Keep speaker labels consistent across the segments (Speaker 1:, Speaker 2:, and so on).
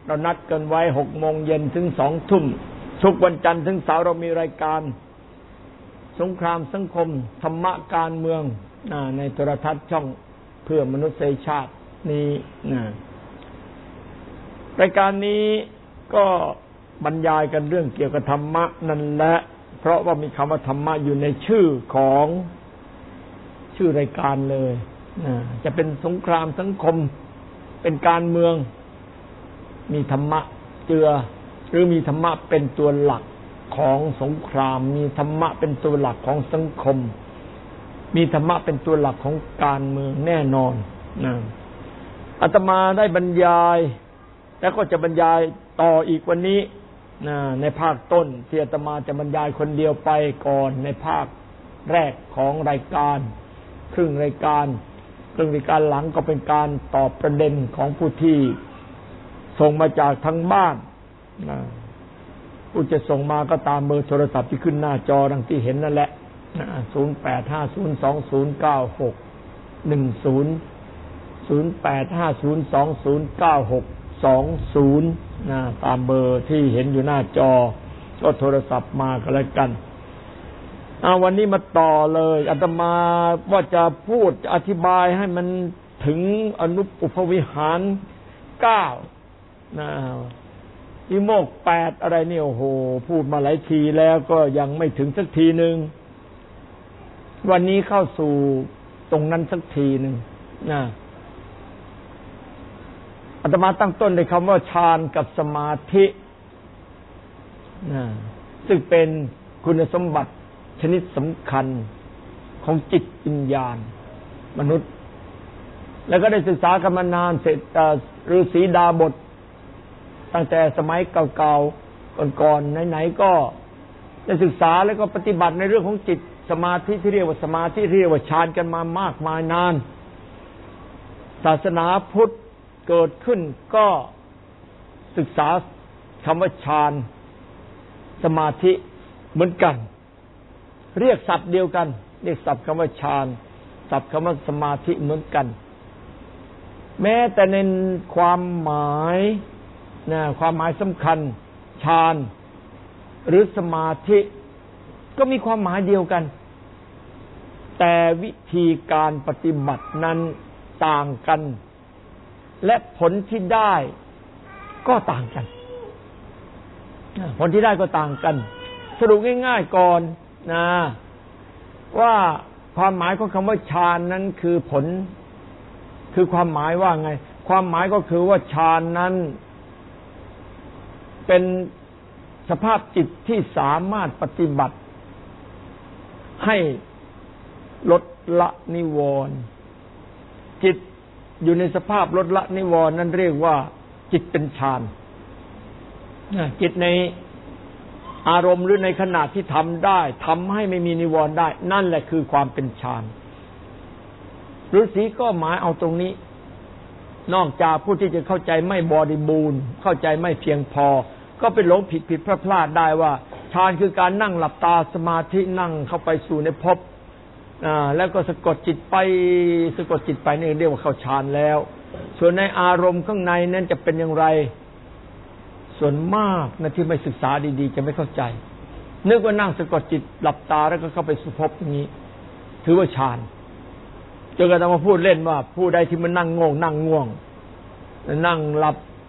Speaker 1: เรานัดกันไว้18:00 นถึง20:00 นทุกวันจันทร์ถึงเสาร์เรามีรายการสงครามสังคมธรรมะการเมืองในโทรทัศน์ช่องเพื่อมนุษยชาตินี้รายการนี้ก็บรรยายกันเรื่องเกี่ยวกับธรรมะนั่นแหละเพราะว่ามีคำว่าธรรมะอยู่ในชื่อของชื่อรายการเลยจะเป็นสงครามสังคมเป็นการเมืองมีธรรมะเจือหรือมีธรรมะเป็นตัวหลักของสงครามมีธรรมะเป็นตัวหลักของสังคมมีธรรมะเป็นตัวหลักของการเมืองแน่นอนอาตมาได้บรรยายแล้วก็จะบรรยายต่ออีกวันนี้ในภาคต้นที่อาตมาจะบรรยายคนเดียวไปก่อนในภาคแรกของรายการครึ่งรายการหลังก็เป็นการตอบประเด็นของผู้ที่ส่งมาจากทางบ้านผู้จะส่งมาก็ตามเบอร์โทรศัพท์ที่ขึ้นหน้าจอดังที่เห็นนั่นแหละ0850209620 ตามเบอร์ที่เห็นอยู่หน้าจอก็โทรศัพท์มาก็แล้วกันวันนี้มาต่อเลยอาตมาว่าจะพูดอธิบายให้มันถึงอนุปุพวิหาร9วิโมกข์8อะไรนี่โอ้โหพูดมาหลายทีแล้วก็ยังไม่ถึงสักทีนึงวันนี้เข้าสู่ตรงนั้นสักทีนึงอาตมาตั้งต้นในคำว่าฌานกับสมาธิซึ่งเป็นคุณสมบัติชนิดสำคัญของจิตวิญญาณมนุษย์แล้วก็ได้ศึกษากันมานานเสร็จฤาษีดาบทตั้งแต่สมัยเก่าๆก่อนๆไหนๆก็ได้ศึกษาแล้วก็ปฏิบัติในเรื่องของจิตสมาธิที่เรียกว่าสมาธิเรียกว่าฌานกันมามากมายนานศาสนาพุทธเกิดขึ้นก็ศึกษาคำว่าฌานสมาธิเหมือนกันเรียกศัพท์เดียวกันเรียกศัพท์คำว่าฌานศัพท์คำว่าสมาธิเหมือนกันแม้แต่ในความหมายความหมายสำคัญฌานหรือสมาธิก็มีความหมายเดียวกันแต่วิธีการปฏิบัตินั้นต่างกันและผลที่ได้ก็ต่างกันผลที่ได้ก็ต่างกันสรุปง่ายๆก่อนว่าความหมายของคำว่าฌานนั้นคือผลคือความหมายว่าไงความหมายก็คือว่าฌานนั้นเป็นสภาพจิตที่สามารถปฏิบัติให้ลดละนิวรณ์จิตอยู่ในสภาพลดละนิวรณ์นั้นเรียกว่าจิตเป็นฌานจิตในอารมณ์หรือในขณะที่ทำได้ทำให้ไม่มีนิวรณ์ได้นั่นแหละคือความเป็นฌานฤาษีก็หมายเอาตรงนี้นอกจากผู้ที่จะเข้าใจไม่บริบูรณ์เข้าใจไม่เพียงพอก็ไปหลงผิดพลาดได้ว่าฌานคือการนั่งหลับตาสมาธินั่งเข้าไปสู่ในภพแล้วก็สะกดจิตไปนี่เรียกว่าเข้าฌานแล้วส่วนในอารมณ์ข้างในนั้นจะเป็นอย่างไรส่วนมากนะที่ไม่ศึกษาดีๆจะไม่เข้าใจนึกว่านั่งสะกดจิตหลับตาแล้วก็เข้าไปสู่ภพอย่างนี้ถือว่าฌานจนกระทั่งมาพูดเล่นว่าผู้ใดที่มันนั่งง่วงนั่งห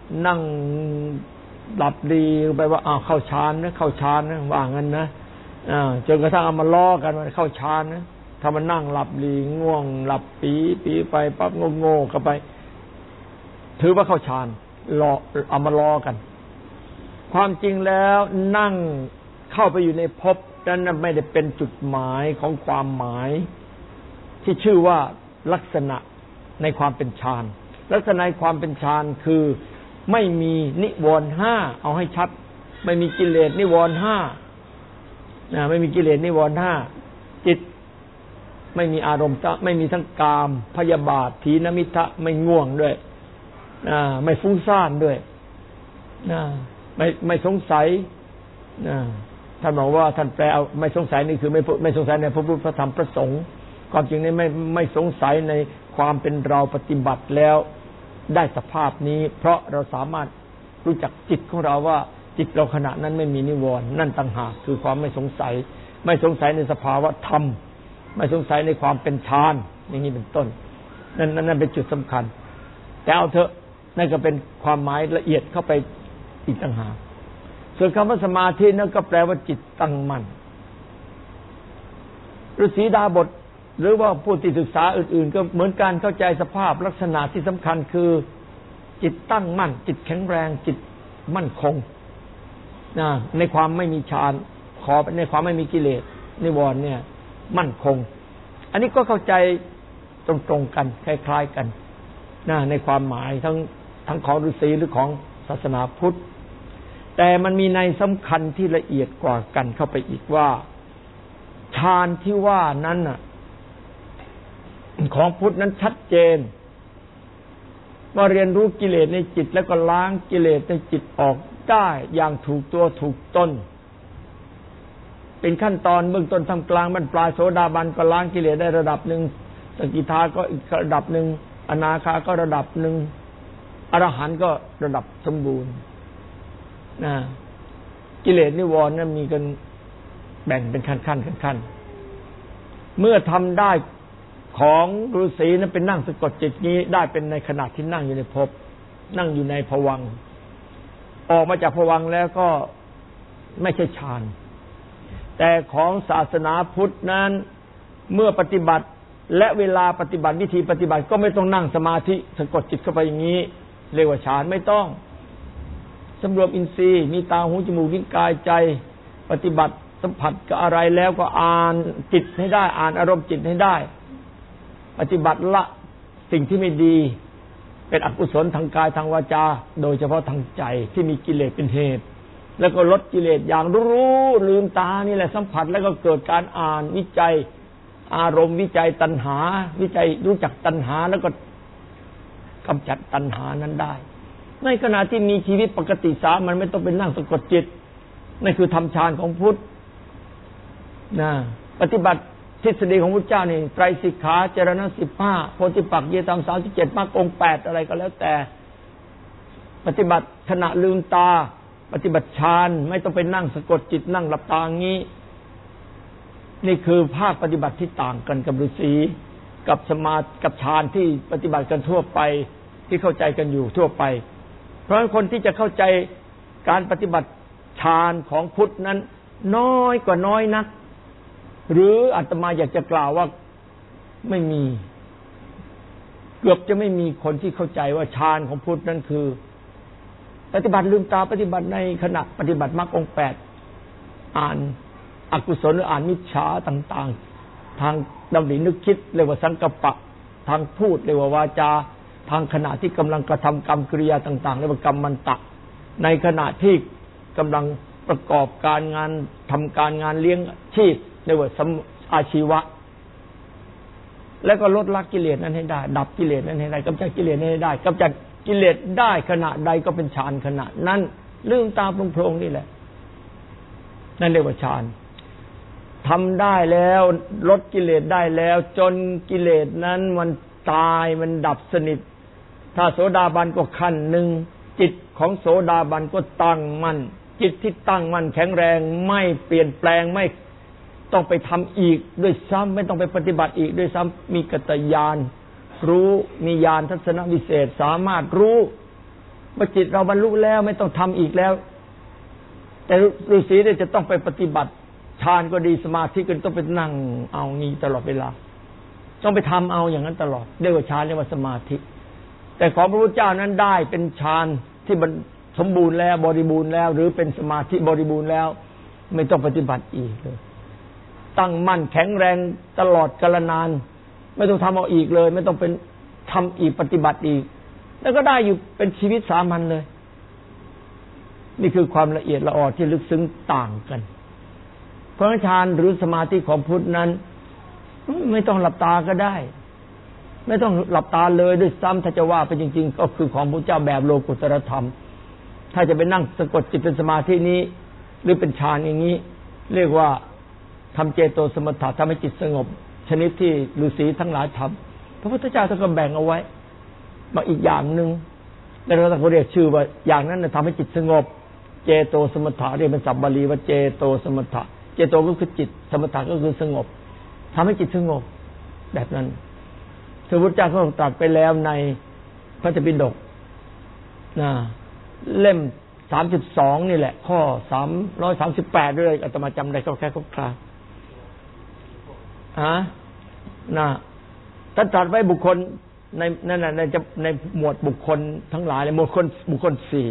Speaker 1: ลับดีไปว่าเข้าฌานนะว่างั้นนะจนกระทั่งเอามาล้อกันว่าเข้าฌานนะถ้ามันนั่งหลับดีง่วงหลับปีไปปั๊บโง่เข้าไปถือว่าเข้าฌานเอามาล้อกันความจริงแล้วนั่งเข้าไปอยู่ในภพนั้นไม่ได้เป็นจุดหมายของความหมายที่ชื่อว่าลักษณะในความเป็นฌานลักษณะในความเป็นฌานคือไม่มีนิวรณ์5เอาให้ชัดไม่มีกิเลสนิวรณ์5ไม่มีกิเลสนิวรณ์5จิตไม่มีอารมณ์ไม่มีทั้งกามพยาบาทถีนมิทะไม่ง่วงด้วยไม่ฟุ้งซ่านด้วยไม่สงสัยท่านบอกว่าท่านแปลเอาไม่สงสัยนี่คือไม่สงสัยในพระพุทธพระธรรมพระสงฆ์ความจริงนี่ไม่สงสัยในความเป็นเราปฏิบัติแล้วได้สภาพนี้เพราะเราสามารถรู้จักจิตของเราว่าจิตเราขณะนั้นไม่มีนิวรณ์นั่นต่างหากคือความไม่สงสัยในสภาวะธรรมไม่สงสัยในความเป็นฌานอย่างนี้เป็นต้นนั่นเป็นจุดสำคัญแต่เอาเถอะนั่นก็เป็นความหมายละเอียดเข้าไปอีกต่างหากส่วนคำว่าสมาธินั่นก็แปลว่าจิตตั้งมั่นฤาษีดาบทหรือว่าผู้ที่ศึกษาอื่นๆก็เหมือนกันเข้าใจสภาพลักษณะที่สำคัญคือจิตตั้งมั่นจิตแข็งแรงจิตมั่นคงในความไม่มีฌานในความไม่มีกิเลสนิวรณ์เนี่ยมั่นคงอันนี้ก็เข้าใจตรงๆกันคล้ายๆกันในความหมายทั้งของฤาษีหรือของศาสนาพุทธแต่มันมีในสำคัญที่ละเอียดกว่ากันเข้าไปอีกว่าฌานที่ว่านั้นน่ะของพุทธนั้นชัดเจนว่าเรียนรู้กิเลสในจิตแล้วก็ล้างกิเลสในจิตออกได้อย่างถูกตัวถูกต้นเป็นขั้นตอนเบื้องต้นทำกลางบรรปลายโสดาบันก็ล้างกิเลสได้ระดับหนึ่งสกิทาก็อีกระดับหนึ่งอนาคาก็ระดับหนึ่งอรหันต์ก็ระดับสมบูรณ์กิเลสนิวรณ์นั้นมีกันแบ่งเป็นขั้นเมื่อทำได้ของฤาษีนั้นเป็นนั่งสะกดจิตนี้ได้เป็นในขณะที่นั่งอยู่ในภพนั่งอยู่ในภวังค์ออกมาจากภวังค์แล้วก็ไม่ใช่ฌานแต่ของศาสนาพุทธนั้นเมื่อปฏิบัติและเวลาปฏิบัติวิธีปฏิบัติก็ไม่ต้องนั่งสมาธิสะกดจิตเข้าไปอย่างนี้เรียกว่าฌานไม่ต้องสำรวมอินทรีย์มีตาหูจมูกลิ้นกายใจปฏิบัติสัมผัสกับอะไรแล้วก็อ่านจิตให้ได้อ่านอารมณ์จิตให้ได้ปฏิบัติละสิ่งที่ไม่ดีเป็นอกุศลทางกายทางวาจาโดยเฉพาะทางใจที่มีกิเลสเป็นเหตุแล้วก็ลดกิเลสอย่างรู้ลืมตานี่แหละสัมผัสแล้วก็เกิดการอ่านวิจัยอารมณ์วิจัยตัณหาวิจัยรู้จักตัณหาแล้วก็กำจัดตัณหานั้นได้ในขณะที่มีชีวิตปกติสามัญไม่ต้องเป็นนั่งสะกดจิตนั่นคือทำฌานของพุทธปฏิบัติทฤษฎีของพระเจ้านี่ไตรสิกขาจรณะ15โพธิปักขิยธรรม37มรรคองค์8อะไรก็แล้วแต่ปฏิบัติขณะลืมตาปฏิบัติฌานไม่ต้องไปนั่งสะกดจิตนั่งหลับตางี้นี่คือภาคปฏิบัติที่ต่างกันกับฤาษีกับสมาธิกับฌานที่ปฏิบัติกันทั่วไปที่เข้าใจกันอยู่ทั่วไปเพราะฉะนั้นคนที่จะเข้าใจการปฏิบัติฌานของพุทธนั้นน้อยกว่าน้อยนักหรืออาตมาอยากจะกล่าวว่าไม่มีเกือบจะไม่มีคนที่เข้าใจว่าฌานของพุทธนั้นคือปฏิบัติลืมตาปฏิบัติในขณะปฏิบัติมรรคองค์8อ่านอกุศลหรืออ่านมิจฉาต่างๆทางดำรินึกคิดเรียกว่าสังกัปปะทางพูดเรียกว่าวาจาทางขณะที่กำลังกระทำกรรมกิริยาต่างๆเรียกว่ากรรมมันตะในขณะที่กำลังประกอบการงานทำการงานเลี้ยงชีพเรียกว่าอาชีวะแล้วก็ลดละกิเลสนั้นให้ได้ดับกิเลสนั้นให้ได้กำจัดกิเลสนั้นให้ได้กำจัดกิเลสได้ขณะใดก็เป็นฌานขณะนั้นลืมตาโพลงๆนี่แหละนั่นเรียกว่าฌานทำได้แล้วลดกิเลสได้แล้วจนกิเลสนั้นมันตายมันดับสนิทถ้าโสดาบันก็ขั้นหนึ่งจิตของโสดาบันก็ตั้งมั่นจิตที่ตั้งมั่นแข็งแรงไม่เปลี่ยนแปลงไม่ต้องไปทำอีกด้วยซ้ำไม่ต้องไปปฏิบัติอีกด้วยซ้ำมีกัตญาณรู้มีญาณทัศนวิเศษสามารถรู้ว่าจิตเราบรรลุแล้วไม่ต้องทำอีกแล้วแต่ฤาษีเนี่ยจะต้องไปปฏิบัติฌานก็ดีสมาธิก็ต้องไปนั่งเอางี้ตลอดเวลาต้องไปทำเอาอย่างนั้นตลอดเรียกว่าฌานเรียกว่าสมาธิแต่ของพระพุทธเจ้านั้นได้เป็นฌานที่สมบูรณ์แล้วบริบูรณ์แล้วหรือเป็นสมาธิบริบูรณ์แล้วไม่ต้องปฏิบัติอีกเลยตั้งมั่นแข็งแรงตลอดกาลนานไม่ต้องทำเอาอีกเลยไม่ต้องเป็นทำอีกปฏิบัติอีกแล้วก็ได้อยู่เป็นชีวิตสามัญเลยนี่คือความละเอียดละออที่ลึกซึ้งต่างกันเพราะฌานหรือสมาธิของพุทธนั้นไม่ต้องหลับตาก็ได้ไม่ต้องหลับตาเลยด้วยซ้ำถ้าจะว่าไปจริงๆก็คือของพระเจ้าแบบโลกุตตรธรรมถ้าจะไปนั่งสะกดจิตเป็นสมาธินี้หรือเป็นฌานอย่างนี้เรียกว่าทำเจโตสมถะทำให้จิตสงบชนิดที่ฤาษีทั้งหลายทำพระพุทธเจ้าท่านก็แบ่งเอาไว้มาอีกอย่างหนึ่งแล้วเราต้องเรียกชื่อว่าอย่างนั้นทำให้จิตสงบเจโตสมถะเรียกเป็นศัพท์บาลีว่าเจโตสมถะเจโตก็คือจิตสมถะก็คือสงบทำให้จิตสงบแบบนั้นพระพุทธเจ้าก็ตรัสไปแล้วในพระธรรมปิฎกเล่ม32นี่แหละข้อ338ด้วยอาตมาจำได้แค่คร่าวๆท่านตรัสไว้บุคคลในนั่นน่ะในหมวดบุคคลทั้งหลายในหมวดบุคคล4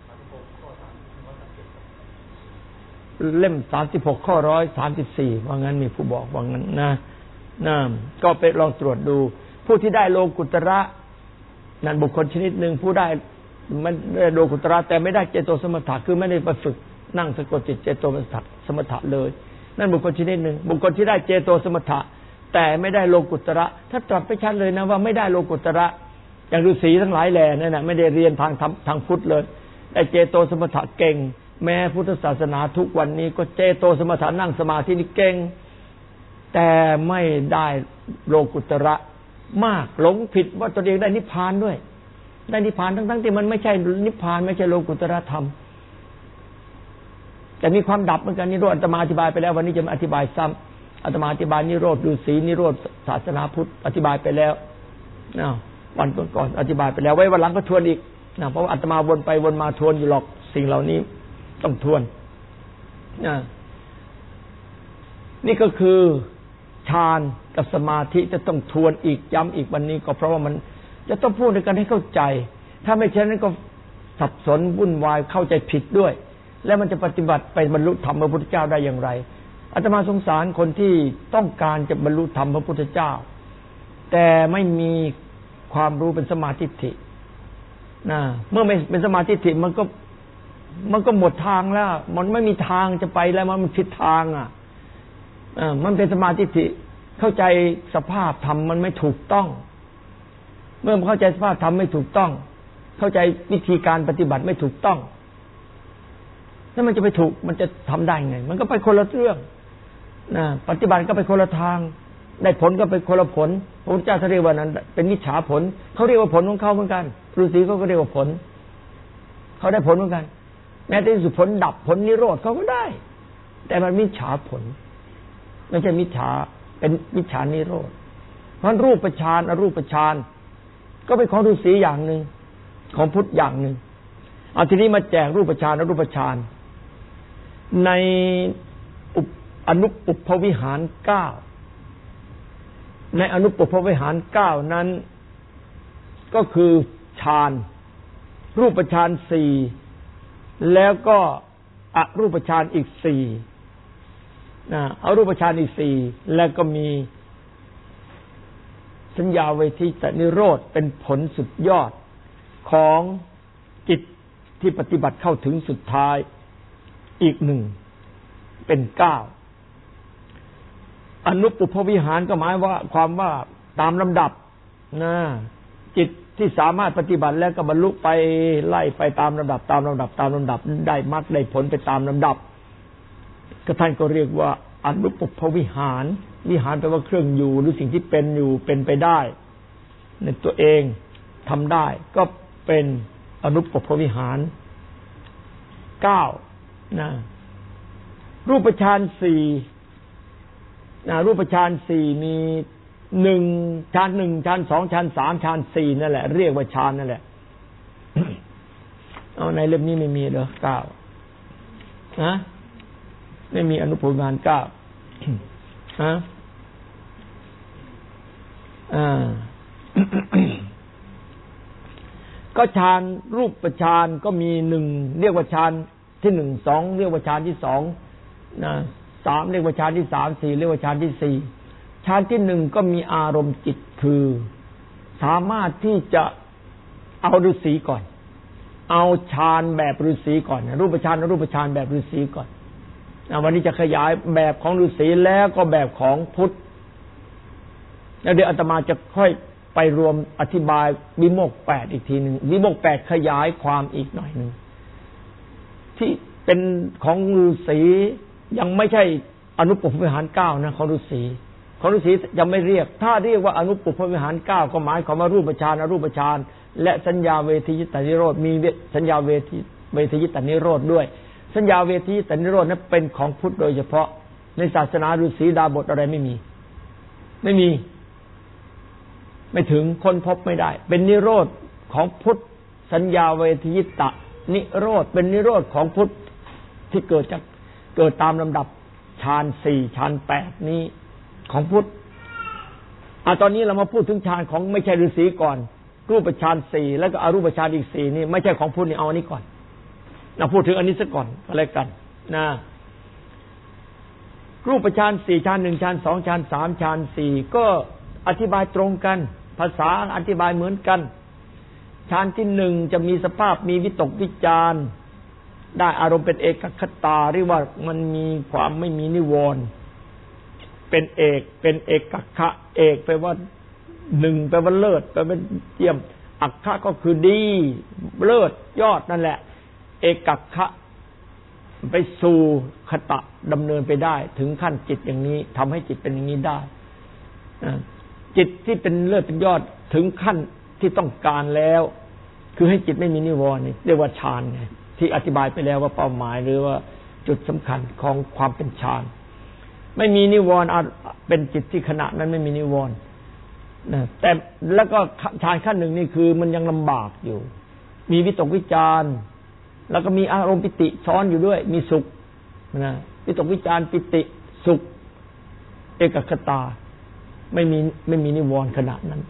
Speaker 1: เล่ม36ข้อ134ว่างั้นมีผู้บอกว่างั้นนะก็ไปลองตรวจดูผู้ที่ได้โลกุตระนั่นบุคคลชนิดหนึ่งผู้ได้มันได้โลกุตระแต่ไม่ได้เจโตสมถะคือไม่ได้ไปฝึกนั่งสะกดจิตเจโตสมถะเลยนั่นบุคคลชนิดหนึ่งบุคคลที่ได้เจโตสมถะแต่ไม่ได้โลกุตระถ้าตรัสไปชัดเลยนะว่าไม่ได้โลกุตระอย่างฤาษีทั้งหลายแหล่นั่นน่ะไม่ได้เรียนทางพุทธเลยได้เจโตสมถะเก่งแม้พุทธศาสนาทุกวันนี้ก็เจโตสมถะนั่งสมาธินี่เก่งแต่ไม่ได้โลกุตระมากหลงผิดว่าตัวเองได้นิพพานด้วยได้นิพพานทั้งที่มันไม่ใช่นิพพานไม่ใช่โลกุตระธรรมแต่มีความดับเหมือนกันนิโรธอาตมาอธิบายไปแล้ววันนี้จะมาอธิบายซ้ำอาตมาอธิบายนิโรธฤาษีนิโรธศาสนาพุทธอธิบายไปแล้ววันก่อนอธิบายไปแล้วไว้วันหลังก็ทวนอีกเพราะว่าอาตมาวนไปวนมาทวนอยู่หรอกสิ่งเหล่านี้ต้องทวนนี่ก็คือฌานกับสมาธิจะต้องทวนอีกย้ำอีกวันนี้ก็เพราะว่ามันจะต้องพูดด้วยกันให้เข้าใจถ้าไม่เช่นนั้นก็สับสนวุ่นวายเข้าใจผิดด้วยแล้วมันจะปฏิบัติไปบรรลุธรรมพระพุทธเจ้าได้อย่างไรอาตมาสงสารคนที่ต้องการจะบรรลุธรรมพระพุทธเจ้าแต่ไม่มีความรู้เป็นสมาธิทิเมื่อไม่เป็นสมาธิทิมันก็หมดทางแล้วมันไม่มีทางจะไปแล้วมันผิดทางมันเป็นสมาธิทิเข้าใจสภาพธรรมมันไม่ถูกต้องเมื่อเข้าใจสภาพธรรมไม่ถูกต้องเข้าใจวิธีการปฏิบัติไม่ถูกต้องแล้วมันจะไปถูกมันจะทำได้ไงมันก็ไปคนละเรื่องปฏิบัติก็ไปคนละทางได้ผลก็ไปคนละผลพระพุทธเจ้าเรียกว่านั้นเป็นมิจฉาผลเขาเรียกว่าผลของเขาเหมือนกันฤาษีเขาก็เรียกว่าผลเขาได้ผลเหมือนกันแม้แต่ที่สุดผลดับผลนิโรธเขาก็ได้แต่มันมิจฉาผลไม่ใช่มิจฉาเป็นมิจฉานิโรธเพราะรูปฌานอรูปฌานก็เป็นของฤาษีอย่างหนึ่งของพุทธอย่างหนึ่งเอาทีนี้มาแจกรูปฌานอรูปฌานในอนุปุพพวิหาร9ในอนุปุพพวิหาร9นั้นก็คือฌานรูปฌาน4แล้วก็อรูปฌานอีก4อรูปฌานอีก4แล้วก็มีสัญญาเวทิตนิโรธเป็นผลสุดยอดของจิตที่ปฏิบัติเข้าถึงสุดท้ายอีก1เป็น9อนุปุพพวิหารก็หมายว่าความว่าตามลำดับจิตที่สามารถปฏิบัติแล้วก็บรรลุไปไล่ไปตามลำดับได้มรรคได้ผลไปตามลำดับก็ท่านก็เรียกว่าอนุปุพพวิหารวิหารแปลว่าเครื่องอยู่หรือสิ่งที่เป็นอยู่เป็นไปได้ในตัวเองทำได้ก็เป็นอนุปุพพวิหาร9รูปฌาน4รูปฌาน4มี1ฌาน1ฌาน2ฌาน3ฌาน4นั่นแหละเรียกว่าฌานนั่นแหละเอาในเล่มนี้ไม่มีเหรอ9ไม่มีอนุปุพพวิหาร9ก็ฌานรูปฌานก็มี1เรียกว่าฌานที่1 2เรียกว่าฌานที่2 3เรียกว่าฌานที่3 4เรียกว่าฌานที่4ฌานที่1ก็มีอารมณ์จิตคือสามารถที่จะเอาฤาษีก่อนเอาฌานแบบฤาษีก่อนรูปฌานรูปฌานแบบฤาษีก่อนวันนี้จะขยายแบบของฤาษีแล้วก็แบบของพุทธแล้วเดี๋ยวอาตมาจะค่อยไปรวมอธิบายวิโมกข์8อีกทีนึงวิโมกข์8ขยายความอีกหน่อยนึงที่เป็นของฤาษียังไม่ใช่อนุปุพพวิหาร9นะของฤาษีของฤาษีจะไม่เรียกถ้าเรียกว่าอนุปปุพวิหาร9ก็หมายความว่ารูปฌานอรูปฌานและสัญญาเวทียิตานิโรธมีสัญญาเวทียิตานิโรธด้วยสัญญาเวทียิตานิโรธนั้นเป็นของพุทธโดยเฉพาะในศาสนาฤาษีดาบทอะไรไม่มีไม่ถึงค้นพบไม่ได้เป็นนิโรธของพุทธสัญญาเวทียิตะนิโรธเป็นนิโรธของพุทธที่เกิดตามลำดับฌาน4ฌาน8นี้ของพุทธตอนนี้เรามาพูดถึงฌานของไม่ใช่ฤาษีก่อนรูปฌาน4แล้วก็อรูปฌานอีก4นี่ไม่ใช่ของพุทธนี่เอาอันนี้ก่อนเราพูดถึงอันนี้ซะก่อนก็แล้วกันนะรูปฌาน4ฌาน1ฌาน2ฌาน3ฌาน4ก็อธิบายตรงกันภาษาอธิบายเหมือนกันฌานที่1จะมีสภาพมีวิตกวิจารได้อารมณ์เป็นเอกคตาเรียกว่ามันมีความไม่มีนิวรณ์เป็นเอกคะเอกแปลว่า1แปลว่าเลิศแปลว่าเยี่ยมอัคคะก็คือดีเลิศยอดนั่นแหละเอกคะไปสู่คตะดำเนินไปได้ถึงขั้นจิตอย่างนี้ทำให้จิตเป็นอย่างนี้ได้จิตที่เป็นเลิศเป็นยอดถึงขั้นที่ต้องการแล้วคือให้จิตไม่มีนิวรณ์นี่เรียกว่าฌานไงที่อธิบายไปแล้วว่าเป้าหมายหรือว่าจุดสำคัญของความเป็นฌานไม่มีนิวรณ์เป็นจิตที่ขณะนั้นไม่มีนิวรณ์นะแต่แล้วก็ฌานขั้นหนึ่งนี่คือมันยังลำบากอยู่มีวิตกวิจารแล้วก็มีอารมณ์ปิติซ้อนอยู่ด้วยมีสุขนะวิตกวิจารปิติสุขเอกคตาไม่มีนิวรณ์ขณะนั้น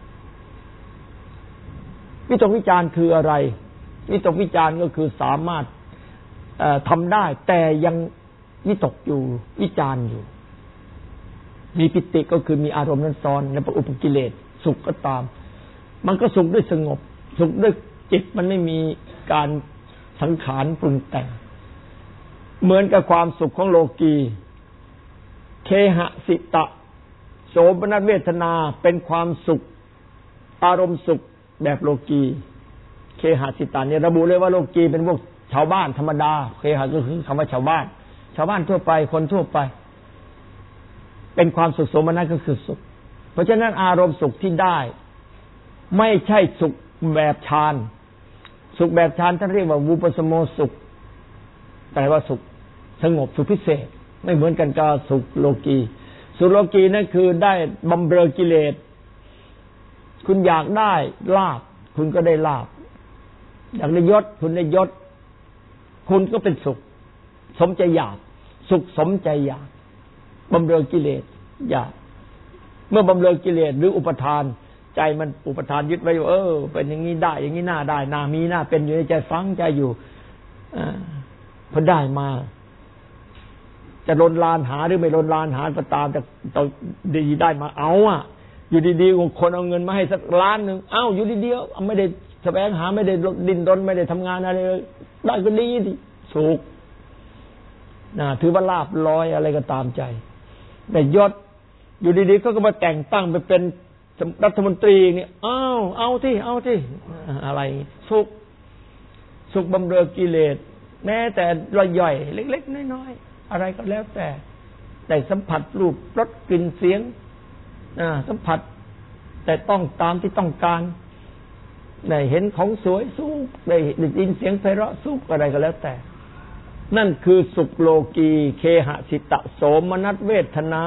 Speaker 1: วิตกวิจารคืออะไรวิตกวิจารก็คือสามารถทำได้แต่ยังวิตกอยู่วิจารอยู่มีปิติก็คือมีอารมณ์นั้นซ้อนในอุปกิเลสสุขก็ตามมันก็สุขด้วยสงบสุขด้วยจิตมันไม่มีการสังขารปรุงแต่งเหมือนกับความสุขของโลกีเคหสิตะโสมนัสเวทนาเป็นความสุขอารมณ์สุขแบบโลกีเคหสิตาเนี่ยระบุเลยว่าโลกีเป็นพวกชาวบ้านธรรมดาเคหก็คือคำว่าชาวบ้านทั่วไปคนทั่วไปเป็นความสุขโสมนัสก็คือสุขเพราะฉะนั้นอารมณ์สุขที่ได้ไม่ใช่สุขแบบฌานสุขแบบฌานท่านเรียกว่าวูปสโมสุขแปลว่าสุขสงบสุขพิเศษไม่เหมือนกันกับสุขโลกีสุขโลกีนั่นคือได้บำเรอกิเลสคุณอยากได้ลาภคุณก็ได้ลาภอยากได้ยศคุณได้ยศคุณก็เป็นสุขสมใจอยากสุขสมใจอยากบำเรอกิเลสอยากเมื่อบำเรอกิเลสหรืออุปทานใจมันอุปทานยึดไว้ว่าเป็นอย่างนี้ได้อย่างนี้น่าได้น่ามีน่าเป็นอยู่ในใจฟังใจอยู่พอได้มาจะลนลานหาหรือไม่ลนลานหาก็ตามแต่ดีได้มาเอาอยู่ดีๆคนเอาเงินมาให้สักล้านนึงอยู่ดีๆไม่ได้แสวงหาไม่ได้ดิ้นรนไม่ได้ทำงานอะไรเลยได้ก็ดีดิสุขถือว่าลาภลอยอะไรก็ตามใจแต่ยศอยู่ดีๆเขาก็มาแต่งตั้งไปเป็นรัฐมนตรีนี่เอาที่อะไรสุขบำเรอกิเลสแม้แต่รอยย่อยเล็กๆน้อยๆอะไรก็แล้วแต่ได้สัมผัสรูปรสกลิ่นเสียงสัมผัสแต่ต้องตามที่ต้องการได้เห็นของสวยสุขได้ยินเสียงไพเราะสุขอะไรก็แล้วแต่นั่นคือสุขโลกีเคหสิตะโสมนัสเวทนา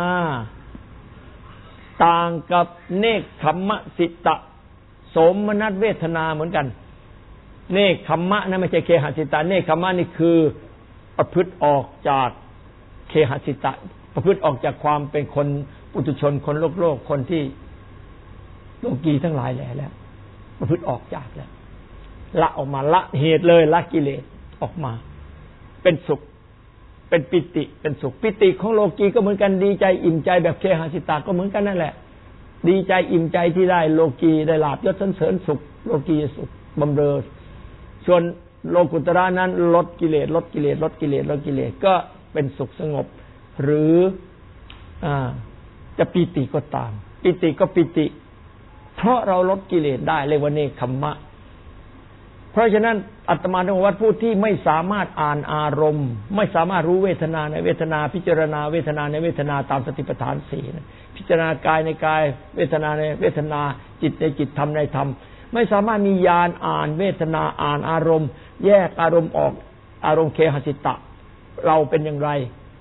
Speaker 1: ต่างกับเนกขัมมะสิตะโสมนัสเวทนาเหมือนกันเนกขัมมะนะไม่ใช่เคหสิตะเนกขัมมะนี่คือประพฤติออกจากเคหสิตะประพฤติออกจากความเป็นคนปุถุชนคนโลกคนที่โลกีทั้งหลายแล้วประพฤติออกจากแล้วละออกมาละเหตุเลยละกิเลสออกมาเป็นสุขเป็นปิติเป็นสุขปิติของโลกีก็เหมือนกันดีใจอิ่มใจแบบเคหสิตาก็เหมือนกันนั่นแหละดีใจอิ่มใจที่ได้โลกีได้ลาภยศสรรเสริญสุขโลกีสุขบำเรอส่วนโลกุตระนั้นลดกิเลสก็เป็นสุขสงบหรือจะปิติก็ตามปิติก็ปิติเพราะเราลดกิเลสได้เรียกว่าเนกขัมมะเพราะฉะนั้นอาตมาถึงว่าผู้ที่ไม่สามารถอ่านอารมณ์ไม่สามารถรู้เวทนาในเวทนาพิจารณาเวทนาในเวทนาตามสติปัฏฐานสี่พิจารณากายในกายเวทนาในเวทนาจิตในจิตธรรมในธรรมไม่สามารถมีญาณอ่านเวทนาอ่านอารมณ์แยกอารมณ์ออกอารมณ์เคหสิตะเราเป็นอย่างไร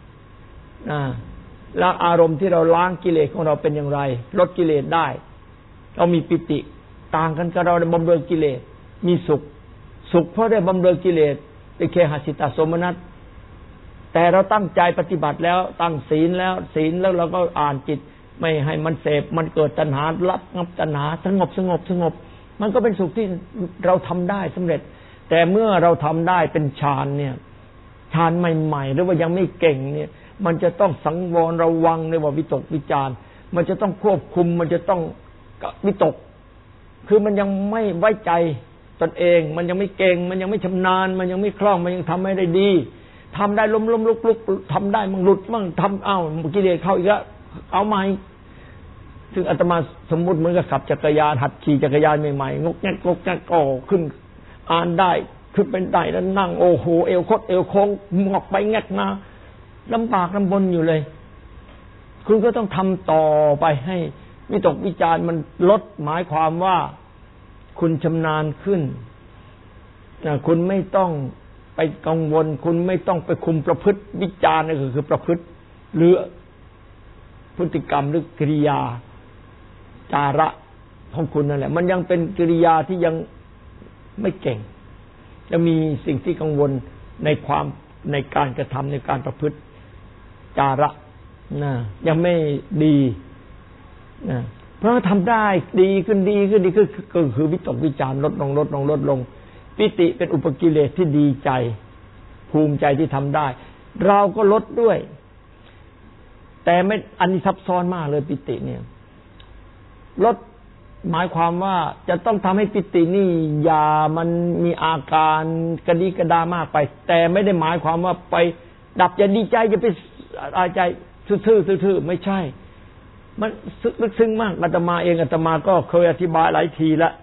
Speaker 1: แล้วอารมณ์ที่เราล้างกิเลสของเราเป็นอย่างไรลดกิเลสได้เรามีปิติต่างกันกับเราได้บำเรอกิเลสมีสุขเพราะได้บำเรอกิเลสเป็นเคหสิตาโสมนัสแต่เราตั้งใจปฏิบัติแล้วตั้งศีลแล้วเราก็อ่านจิตไม่ให้มันเสพมันเกิดตัณหารับงับตัณหาสงบมันก็เป็นสุขที่เราทำได้สำเร็จแต่เมื่อเราทำได้เป็นฌานเนี่ยฌานใหม่ๆหรือว่ายังไม่เก่งเนี่ยมันจะต้องสังวรระวังในว่าวิตกวิจารมันจะต้องควบคุมมันจะต้องวิตกคือมันยังไม่ไว้ใจตนเองมันยังไม่เก่งมันยังไม่ชำนาญมันยังไม่คล่องมันยังทำไม่ได้ดีทำได้ล้มลุกทำได้มันหลุดมั่งทำกิเลสเข้าอีกแล้วเอาใหม่ซึ่งอาตมาสมมุติเหมือนกับขับจักรยานหัดขี่จักรยานใหม่ๆงกแงกก็ขึ้นอ่านได้ขึ้นเป็นได้แล้วนั่งโอ้โหเอวคดเอวโค้งงอกไปแงกมาลำบากลำบนอยู่เลยคุณก็ต้องทำต่อไปให้วิตกวิจารมันลดหมายความว่าคุณชำนาญขึ้นคุณไม่ต้องไปกังวลคุณไม่ต้องไปคุมประพฤติวิจารนี่คือประพฤติหรือพฤติกรรมหรือกิริยาจาระของคุณนั่นแหละมันยังเป็นกิริยาที่ยังไม่เก่งจะมีสิ่งที่กังวลในการกระทำในการประพฤติจาระยังไม่ดีเพราะทำได้ดีขึ้นก็คือวิตกวิจารลดลงปิติเป็นอุปกิเลสที่ดีใจภูมิใจที่ทำได้เราก็ลดด้วยแต่ไม่อันนี้ซับซ้อนมากเลยปิติเนี่ยลดหมายความว่าจะต้องทำให้ปิตินี่อย่ามันมีอาการกระดิกระดามากไปแต่ไม่ได้หมายความว่าไปดับอย่าดีใจอย่าไปอาใจซื่อๆไม่ใช่มันลึกซึ้งมากอาตมาเองอาตมาก็เคยอธิบายหลายทีแล้ว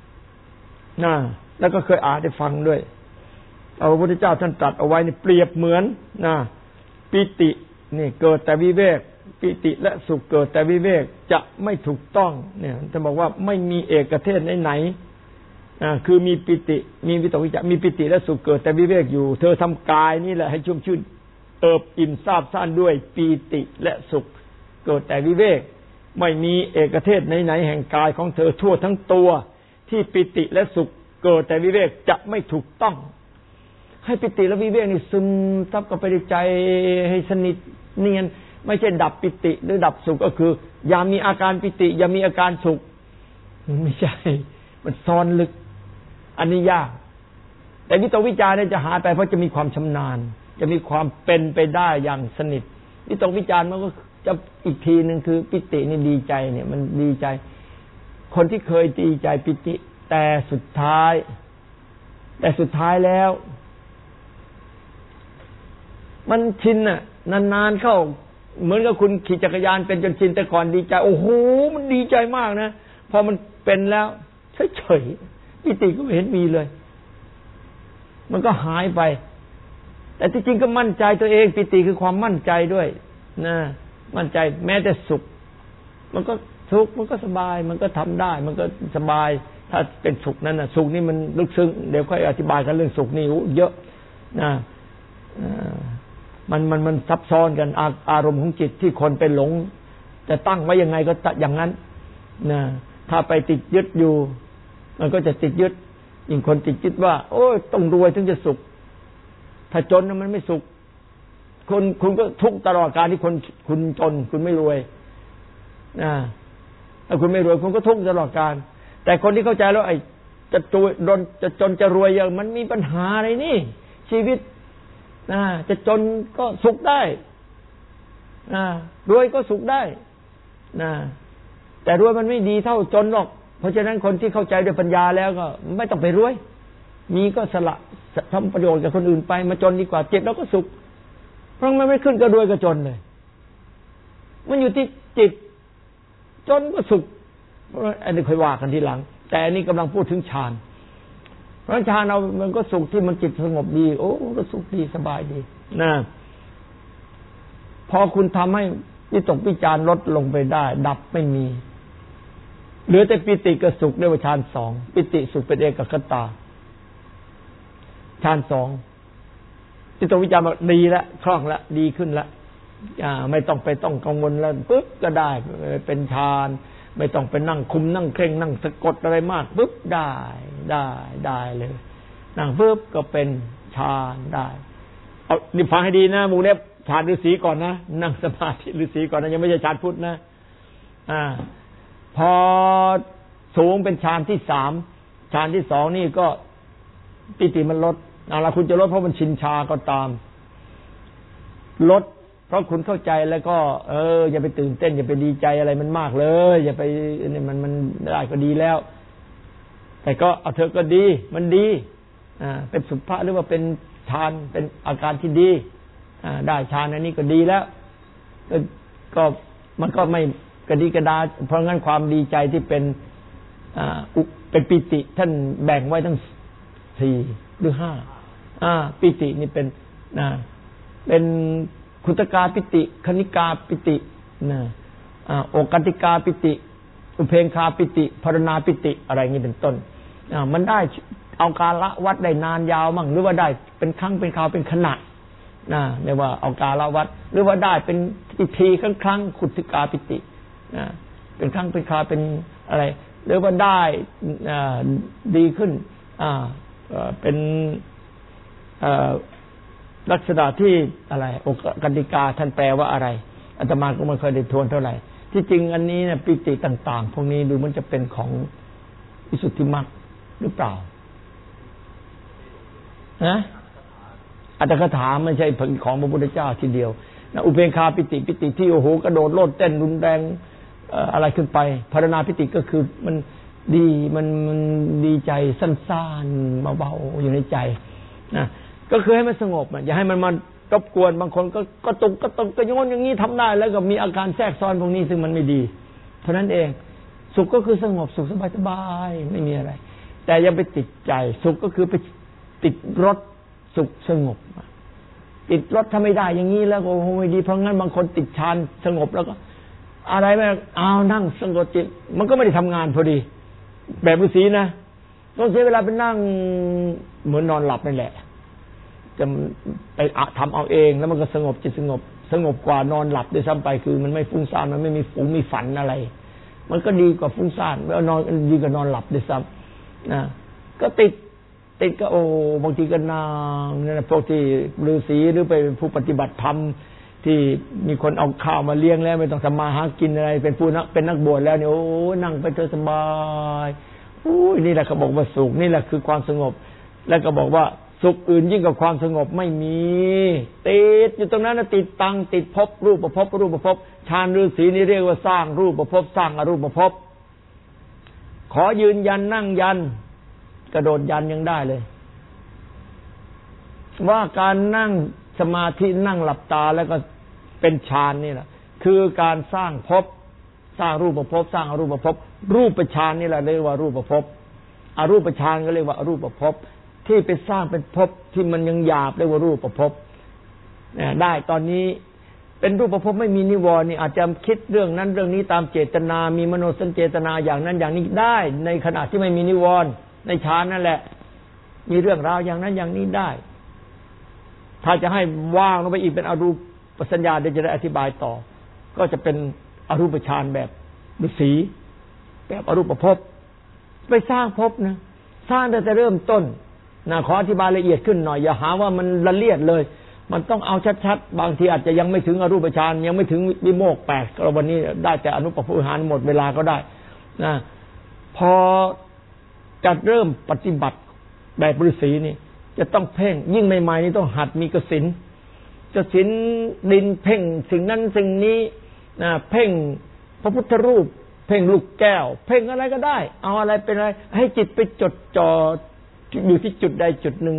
Speaker 1: แล้วก็เคยอ่านให้ฟังด้วยพระพุทธเจ้าท่านตรัสเอาไว้นี่เปรียบเหมือนปิตินี่เกิดแต่วิเวกปิติและสุขเกิดแต่วิเวกจะไม่ถูกต้องเนี่ยท่านบอกว่าไม่มีเอกเทศไหนคือมีปิติมีวิตกวิจารมีปิติและสุขเกิดแต่วิเวกอยู่เธอทำกายนี่แหละให้ชุ่มชื่นเอิบอิ่มซาบซ่านด้วยปิติและสุขเกิดแต่วิเวกไม่มีเอกเทศไหนแห่งกายของเธอทั่วทั้งตัวที่ปิติและสุขเกิดแต่วิเวกจะไม่ถูกต้องให้ปิติและวิเวกนี่ซึมซับเข้าไปในใจให้สนิทเนียนไม่ใช่ดับปิติหรือดับสุขก็คืออย่ามีอาการปิติอย่ามีอาการสุขมันไม่ใช่มันซ่อนลึกอันนี้ยากแต่วิตกวิจารเนี่ยจะหายไปเพราะจะมีความชำนาญจะมีความเป็นไปได้อย่างสนิทวิตกวิจารมันก็จะอีกทีนึงคือปิตินี่ดีใจเนี่ยมันดีใจคนที่เคยดีใจปิติแต่สุดท้ายแล้วมันชินน่ะนานๆเข้าเหมือนกับคุณขี่จักรยานเป็นจนชินแต่ก่อนดีใจโอ้โหมันดีใจมากนะพอมันเป็นแล้วเฉยๆปิติก็ไม่เห็นมีเลยมันก็หายไปแต่ที่จริงก็มั่นใจตัวเองปิติคือความมั่นใจด้วยนะมั่นใจแม้แต่สุขมันก็สุขมันก็สบายมันก็ทำได้มันก็สบายถ้าเป็นสุขนั้นน่ะสุขนี่มันลึกซึ้งเดี๋ยวค่อยอธิบายกันเรื่องสุขนี่เยอะนะมันซับซ้อนกันอารมณ์ของจิตที่คนไปหลงจะตั้งไว้ยังไงก็อย่างนั้นนะถ้าไปติดยึดอยู่มันก็จะติดยึดยิ่งคนติดยึดว่าโอ้ยต้องรวยถึงจะสุขถ้าจนมันไม่สุขคุณก็ทุกข์ตลอดการที่คุณจนคุณไม่รวยถ้าคุณไม่รวยคุณก็ทุกข์ตลอดการแต่คนที่เข้าใจแล้วไอ้จะจนจะรวยอย่างมันมีปัญหาอะไรนี่ชีวิตจะจนก็สุขได้รวยก็สุขได้แต่รวยมันไม่ดีเท่าจนหรอกเพราะฉะนั้นคนที่เข้าใจด้วยปัญญาแล้วก็ไม่ต้องไปรวยมีก็สละทำประโยชน์กับคนอื่นไปมาจนดีกว่าเจ็บแล้วก็สุขเพราะมันไม่ขึ้นก็รวยก็จนเลยมันอยู่ที่จิตจนก็สุขอันนี้ค่อยว่ากันทีหลังแต่อันนี้กำลังพูดถึงฌานเพราะฌานเรามันก็สุขที่มันจิตสงบดีโอ้ก็สุขดีสบายดีนะพอคุณทำให้วิตกวิจารลดลงไปได้ดับไม่มีเหลือแต่ปิติกับสุขเรียกว่าฌานสองปิติสุขเป็นเอกคตาฌานสองวิตกวิจารดีแล้วคล่องแล้วดีขึ้นแล้วไม่ต้องไปต้องกังวลแล้วปึ๊บก็ได้เป็นฌานไม่ต้องไปนั่งคุมนั่งเคร่งนั่งสะกดอะไรมากปึ๊บได้เลยนั่งปึ๊บก็เป็นฌานได้เอานี่ฟังให้ดีนะหมู่เล็บฌานฤาษีก่อนนะนั่งสมาธิฤาษีก่อนนะยังไม่ใช่ฌานพุทธนะพอสูงเป็นฌานที่สามฌานที่สองนี่ก็ปิติมันลดอะไรคุณจะลดเพราะมันชินชาก็ตามลดเพราะคุณเข้าใจแล้วก็อย่าไปตื่นเต้นอย่าไปดีใจอะไรมันมากเลยอย่าไปนี่มันได้ก็ดีแล้วแต่ก็เอาเถอะก็ดีมันดีเป็นสุภะหรือว่าเป็นฌานเป็นอาการที่ดีได้ฌานอันนี้ก็ดีแล้วก็มันก็ไม่กระดีกระดาเพราะงั้นความดีใจที่เป็นเป็นปิติท่านแบ่งไว้ทั้ง4หรือ5ปิตินี่เป็นคุตกาปิติคณิกาปิติโอกันติกาปิติอุเพงคาปิติภรณาปิติอะไรอย่างนี้เป็นต้นมันได้เอากาละวัดได้นานยาวมั่งหรือว่าได้เป็นครั้งเป็นคราวเป็นขณะเรียกว่าเอากาละวัดหรือว่าได้เป็นทีครั้งคุตกาปิติเป็นครั้งเป็นคราวเป็นอะไรหรือว่าได้ดีขึ้นเป็นลักษณะที่อะไรโอกันติกาท่านแปลว่าอะไรอาตมาก็ไม่เคยได้ทวนเท่าไหร่ที่จริงอันนี้เนี่ยปิติต่างๆพวกนี้ดูมันจะเป็นของวิสุทธิมรรคหรือเปล่าอัตถกถาไม่ใช่ของพระพุทธเจ้าทีเดียวอุเบกขาปิติที่โอ้โหกระโดดโลดเต้นรุนแรงอะไรขึ้นไปภารณาปิติก็คือมันดีมันดีใจสั้นๆเบาๆอยู่ในใจนะก็คือให้มันสงบอย่าให้มันมารบกวนบางคนก็ตุกก็ย้อนอย่างนี้ทำได้แล้วก็มีอาการแทรกซ้อนพวกนี้ซึ่งมันไม่ดีเท่านั้นเองสุขก็คือสงบสุขสบายๆไม่มีอะไรแต่ยังไปติดใจสุขก็คือไปติดรสสุขสงบติดรสถ้าไม่ได้อย่างนี้แล้วก็โอ้ยดีเพราะงั้นบางคนติดฌานสงบแล้วก็อะไรไม่เอานั่งสงบจิตมันก็ไม่ได้ทำงานพอดีแบบฤาษีนะต้องเสียเวลาไปนั่งเหมือนนอนหลับนั่นแหละจะไปทำเอาเองแล้วมันก็สงบจิตสงบกว่านอนหลับด้วยซ้ำไปคือมันไม่ฟุ้งซ่านมันไม่มีฟุ้งมีฝันอะไรมันก็ดีกว่าฟุ้งซ่านแล้วนอนดีกว่านอนหลับด้วยซ้ำนะก็ติดก็โอ้บางทีก็นั่งเนี่ยพวกที่ฤาษีหรือไปผู้ปฏิบัติธรรมที่มีคนเอาข้าวมาเลี้ยงแล้วไม่ต้องทำมาหากินอะไรเป็นผู้เป็นนักบวชแล้วเนี่ยโอ้นั่งไปเถอะสบายโอ้ยนี่แหละเขาบอกว่าสุขนี่แหละคือความสงบแล้วก็บอกว่าสุขอื่นยิ่งกว่าความสงบไม่มีติดอยู่ตรงนั้นนะติดตังติดภพรูปภพฌานฤาษีนี่เรียกว่าสร้างรูปภพสร้างอรูปภพขอยืนยันนั่งยันกระโดดยันยังได้เลยว่าการนั่งสมาธินั่งหลับตาแล้วก็เป็นฌานนี่แหละคือการสร้างภพสร้างรูปภพสร้างอรูปภพรูปฌานนี่แหละเรียกว่ารูปภพอรูปฌานก็เรียกว่าอรูปภพที่ไปสร้างเป็นภพที่มันยังหยาบเรียกว่ารูปภพได้ตอนนี้เป็นรูปภพไม่มีนิวรณ์นี่อาจจะคิดเรื่องนั้นเรื่องนี้ตามเจตนามีมโนสัญเจตนาอย่างนั้นอย่างนี้ได้ในขณะที่ไม่มีนิวรณ์ในฌานนั่นแหละมีเรื่องราวอย่างนั้นอย่างนี้ได้ถ้าจะให้ว่างลงไปอีกเป็นอรูปสัญญาเดี๋ยวจะได้อธิบายต่อก็จะเป็นอรูปฌานแบบฤาษีแบบอรูปภพไปสร้างภพนะสร้างแต่เริ่มต้นขออธิบายละเอียดขึ้นหน่อยอย่าหาว่ามันละเอียดเลยมันต้องเอาชัดๆบางทีอาจจะยังไม่ถึงอรูปฌานยังไม่ถึงวิโมกข์8ก็วันนี้ได้แต่อนุปปุหานหมดเวลาก็ได้นะพอจะเริ่มปฏิบัติแบบฤาษีนี่จะต้องเพ่งยิ่งใหม่ๆนี่ต้องหัดมีกสิณดินเพ่งสิ่งนั้นสิ่งนี้เพ่งพระพุทธรูปเพ่งลูกแก้วเพ่งอะไรก็ได้เอาอะไรเป็นอะไรให้จิตไปจดจ่ออยู่ที่จุดใดจุดหนึ่ง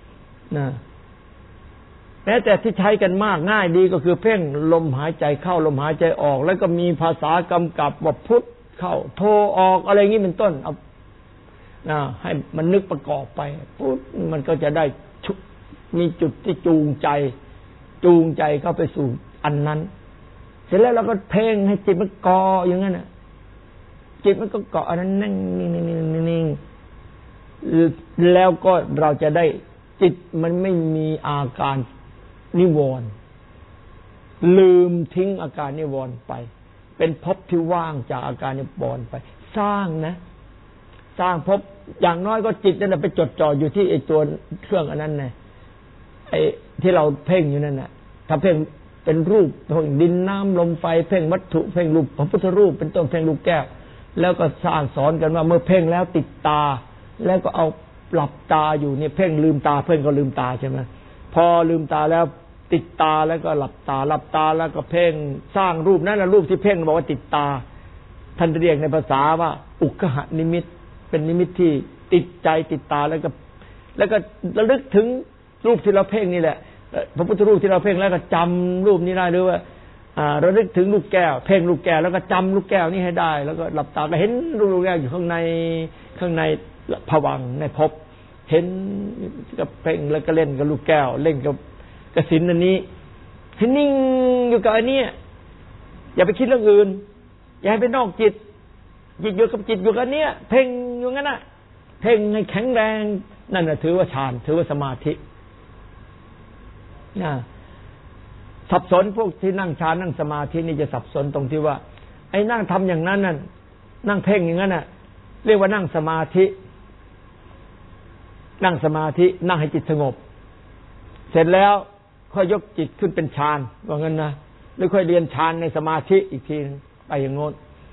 Speaker 1: แม้แต่ที่ใช้กันมากง่ายดีก็คือเพ่งลมหายใจเข้าลมหายใจออกแล้วก็มีภาษากำกับว่าพุทธเข้าโทออกอะไรอย่างนี้เป็นต้นเอาให้มันนึกประกอบไปปุ๊บมันก็จะได้มีจุดที่จูงใจเข้าไปสู่อันนั้นเสร็จแล้วเราก็เพ่งให้จิตมันเกาะอย่างนั้นน่ะจิตมันก็เกาะอันนั้นนั่งนิ่งๆแล้วก็เราจะได้จิตมันไม่มีอาการนิวรณ์ลืมทิ้งอาการนิวรณ์ไปเป็นภพที่ว่างจากอาการนิวรณ์ไปสร้างภพอย่างน้อยก็จิตนั่นแหละไปจดจ่ออยู่ที่ไอ้ตัวเครื่องอันนั้นไงไอ้ที่เราเพ่งอยู่นั่นน่ะถ้าเพ่งเป็นรูปเพ่งดินน้ำลมไฟเพ่งวัตถุเพ่งรูปพระพุทธรูปเป็นต้นเพ่งลูกแก้วแล้วก็สร้างสอนกันว่าเมื่อเพ่งแล้วติดตาแล้วก็เอาหลับตาอยู่เนี่ยเพ่งลืมตาเพ่งก็ลืมตาใช่ไหมพอลืมตาแล้วติดตาแล้วก็หลับตาแล้วก็เพ่งสร้างรูปนั่นแหละรูปที่เพ่งบอกว่าติดตาท่านเรียกในภาษาว่าอุกขหนิมิตเป็นนิมิตที่ติดใจติดตาแล้วก็ระลึกถึงรูปที่เราเพ่งนี่แหละพระพุทธรูปที่เราเพ่งแล้วก็จำรูปนี้ได้หรือว่าระลึกถึงลูกแก้วเพ่งลูกแก้วแล้วก็จำลูกแก้วนี้ให้ได้แล้วก็หลับตาก็เห็นลูกแก้วอยู่ข้างในภวังค์ในภพเห็นก็เพ่งแล้วก็เล่นกับลูกแก้วเล่นกับกสิณอันนี้ให้นิ่งอยู่กับอันนี้อย่าไปคิดเรื่องอื่นอย่าให้ไปนอกจิตอยู่กับจิตอยู่กับเนี้ยเพ่งอยู่งั้นน่ะเพ่งให้แข็งแรงนั่นน่ะถือว่าฌานถือว่าสมาธิสับสนพวกที่นั่งฌานนั่งสมาธินี่จะสับสนตรงที่ว่าไอ้นั่งทำอย่างนั้นน่ะนั่งเพ่งอย่างนั้นน่ะเรียกว่านั่งสมาธินั่งให้จิตสงบเสร็จแล้วค่อยยกจิตขึ้นเป็นฌานว่างั้นนะหรือค่อยเรียนฌานในสมาธิอีกทีไปอย่างโน้น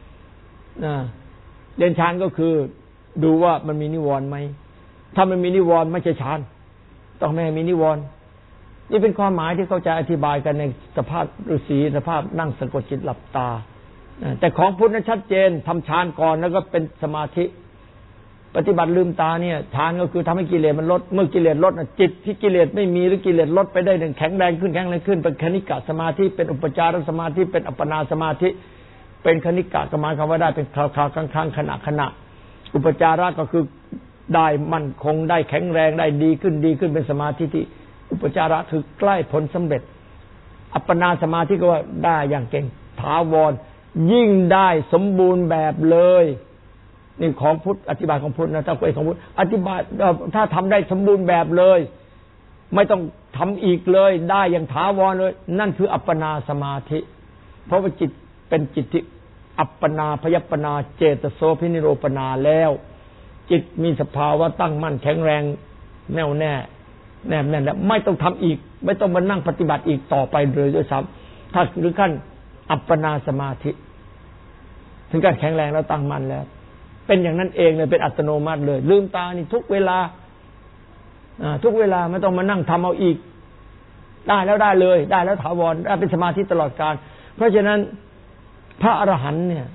Speaker 1: เรียนฌานก็คือดูว่ามันมีนิวรณ์ไหมถ้ามันมีนิวรณ์ไม่ใช่ฌานต้องไม่ให้มีนิวรณ์นี่เป็นความหมายที่เขาจะอธิบายกันในสภาพฤาษีสภาพนั่งสะกดจิตหลับตาแต่ของพุทธนั้นชัดเจนทำฌานก่อนแล้วก็เป็นสมาธิปฏิบัติลืมตาเนี่ยฌานก็คือทำให้กิเลสมันลดเมื่อกิเลสลดจิตที่กิเลสไม่มีหรือกิเลสลดไปได้แข็งแรงขึ้นเป็นคณิกะสมาธิเป็นอุปจารสมาธิเป็นอัปปนาสมาธิเป็นคณิกะก็หมายความว่าได้เป็นคราวๆครั้งๆขณะอุปจาระก็คือได้มั่นคงได้แข็งแรงได้ดีขึ้นเป็นสมาธิที่อุปจาระคือใกล้ผลสำเร็จอัปปนาสมาธิก็ว่าได้อย่างเก่งถาวรยิ่งได้สมบูรณ์แบบเลยนี่ของพุทธอธิบายของพุทธนะถ้าเป็นของพุทธอธิบายถ้าทำได้สมบูรณ์แบบเลยไม่ต้องทำอีกเลยได้อย่างถาวรเลยนั่นคืออัปปนาสมาธิเพราะว่าจิตเป็นจิตที่อัปปนาพยัปปนาเจตโสภินิโรปนาแล้วจิตมีสภาวะตั้งมั่นแข็งแรงแน่วแน่แล้วไม่ต้องทำอีกไม่ต้องมานั่งปฏิบัติอีกต่อไปเลยด้วยซ้ำถ้าถึงขั้นอัปปนาสมาธิถึงขั้นแข็งแรงแล้วตั้งมั่นแล้วเป็นอย่างนั้นเองเลยเป็นอัตโนมัติเลยลืมตานี่ทุกเวลาไม่ต้องมานั่งทำเอาอีกได้แล้วได้เลยได้แล้วถาวรได้เป็นสมาธิตลอดกาลเพราะฉะนั้นพระอรหันต์เนี่ย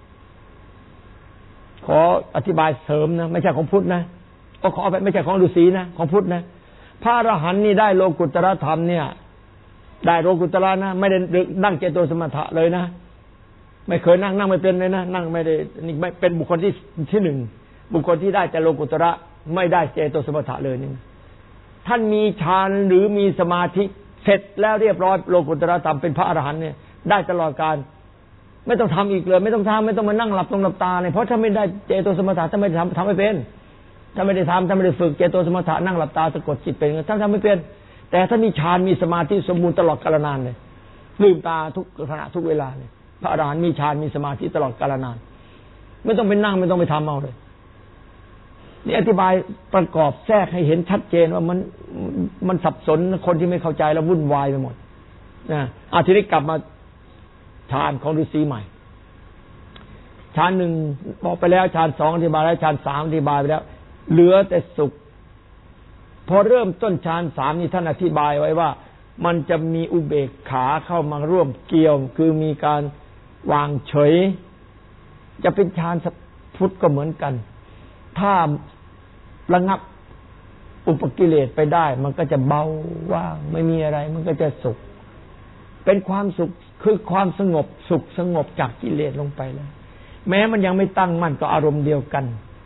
Speaker 1: ขออธิบายเสริมนะไม่ใช่ของพุทธนะก็ขอไปไม่ใช่ของฤาษีนะของพุทธนะพระอรหันต์นี่ได้โลกุตตรธรรมเนี่ยได้โลกุตตระนะไม่ได้นั่งเจโตสมถะเลยนะไม่เคยนั่งไม่เป็นเลยนะนั่งไม่ได้นี่ไม่เป็นบุคคลที่หนึ่งบุคคลที่ได้แต่โลกุตระไม่ได้เจโตสมถะเลยนี่ท่านมีฌานหรือมีสมาธิเสร็จแล้วเรียบร้อยโลกุตตรธรรมเป็นพระอรหันต์เนี่ยได้ตลอดกาลไม่ต้องทำอีกเลยไม่ต้องมานั่งหลับตาเลยเพราะถ้าไม่ได้เจโตสมถะถ้าไม่ได้ทำไม่เป็นถ้าไม่ได้ฝึกเจโตสมถะนั่งหลับตาสะกดจิตเป็นถ้าทำไม่เป็นแต่ถ้ามีฌานมีสมาธิสมบูรณ์ตลอดกาลนานเลยลืมตาทุกขณะทุกเวลาเนี่ยพระอรหันต์มีฌานมีสมาธิตลอดกาลนานไม่ต้องไปนั่งไม่ต้องไปทำเอาเลยนี่อธิบายประกอบแทรกให้เห็นชัดเจนว่ามันสับสนคนที่ไม่เข้าใจแล้ววุ่นวายไปหมดทีนี้กลับมาฌานของฤาษีใหม่ฌานหนึ่งบอกไปแล้วฌานสองอธิบายแล้วฌานสามอธิบายไปแล้วเหลือแต่สุขพอเริ่มต้นฌานสามนี่ท่านอธิบายไว้ว่ามันจะมีอุเบกขาเข้ามาร่วมเกี่ยวคือมีการวางเฉยจะเป็นฌานพุทธก็เหมือนกันถ้าระงับอุปกิเลสไปได้มันก็จะเบาว่างไม่มีอะไรมันก็จะสุขเป็นความสุขคือความสงบสุขสงบจากกิเลสลงไปแล้วแม้มันยังไม่ตั้งมั่นก็อารมณ์เดียวกัน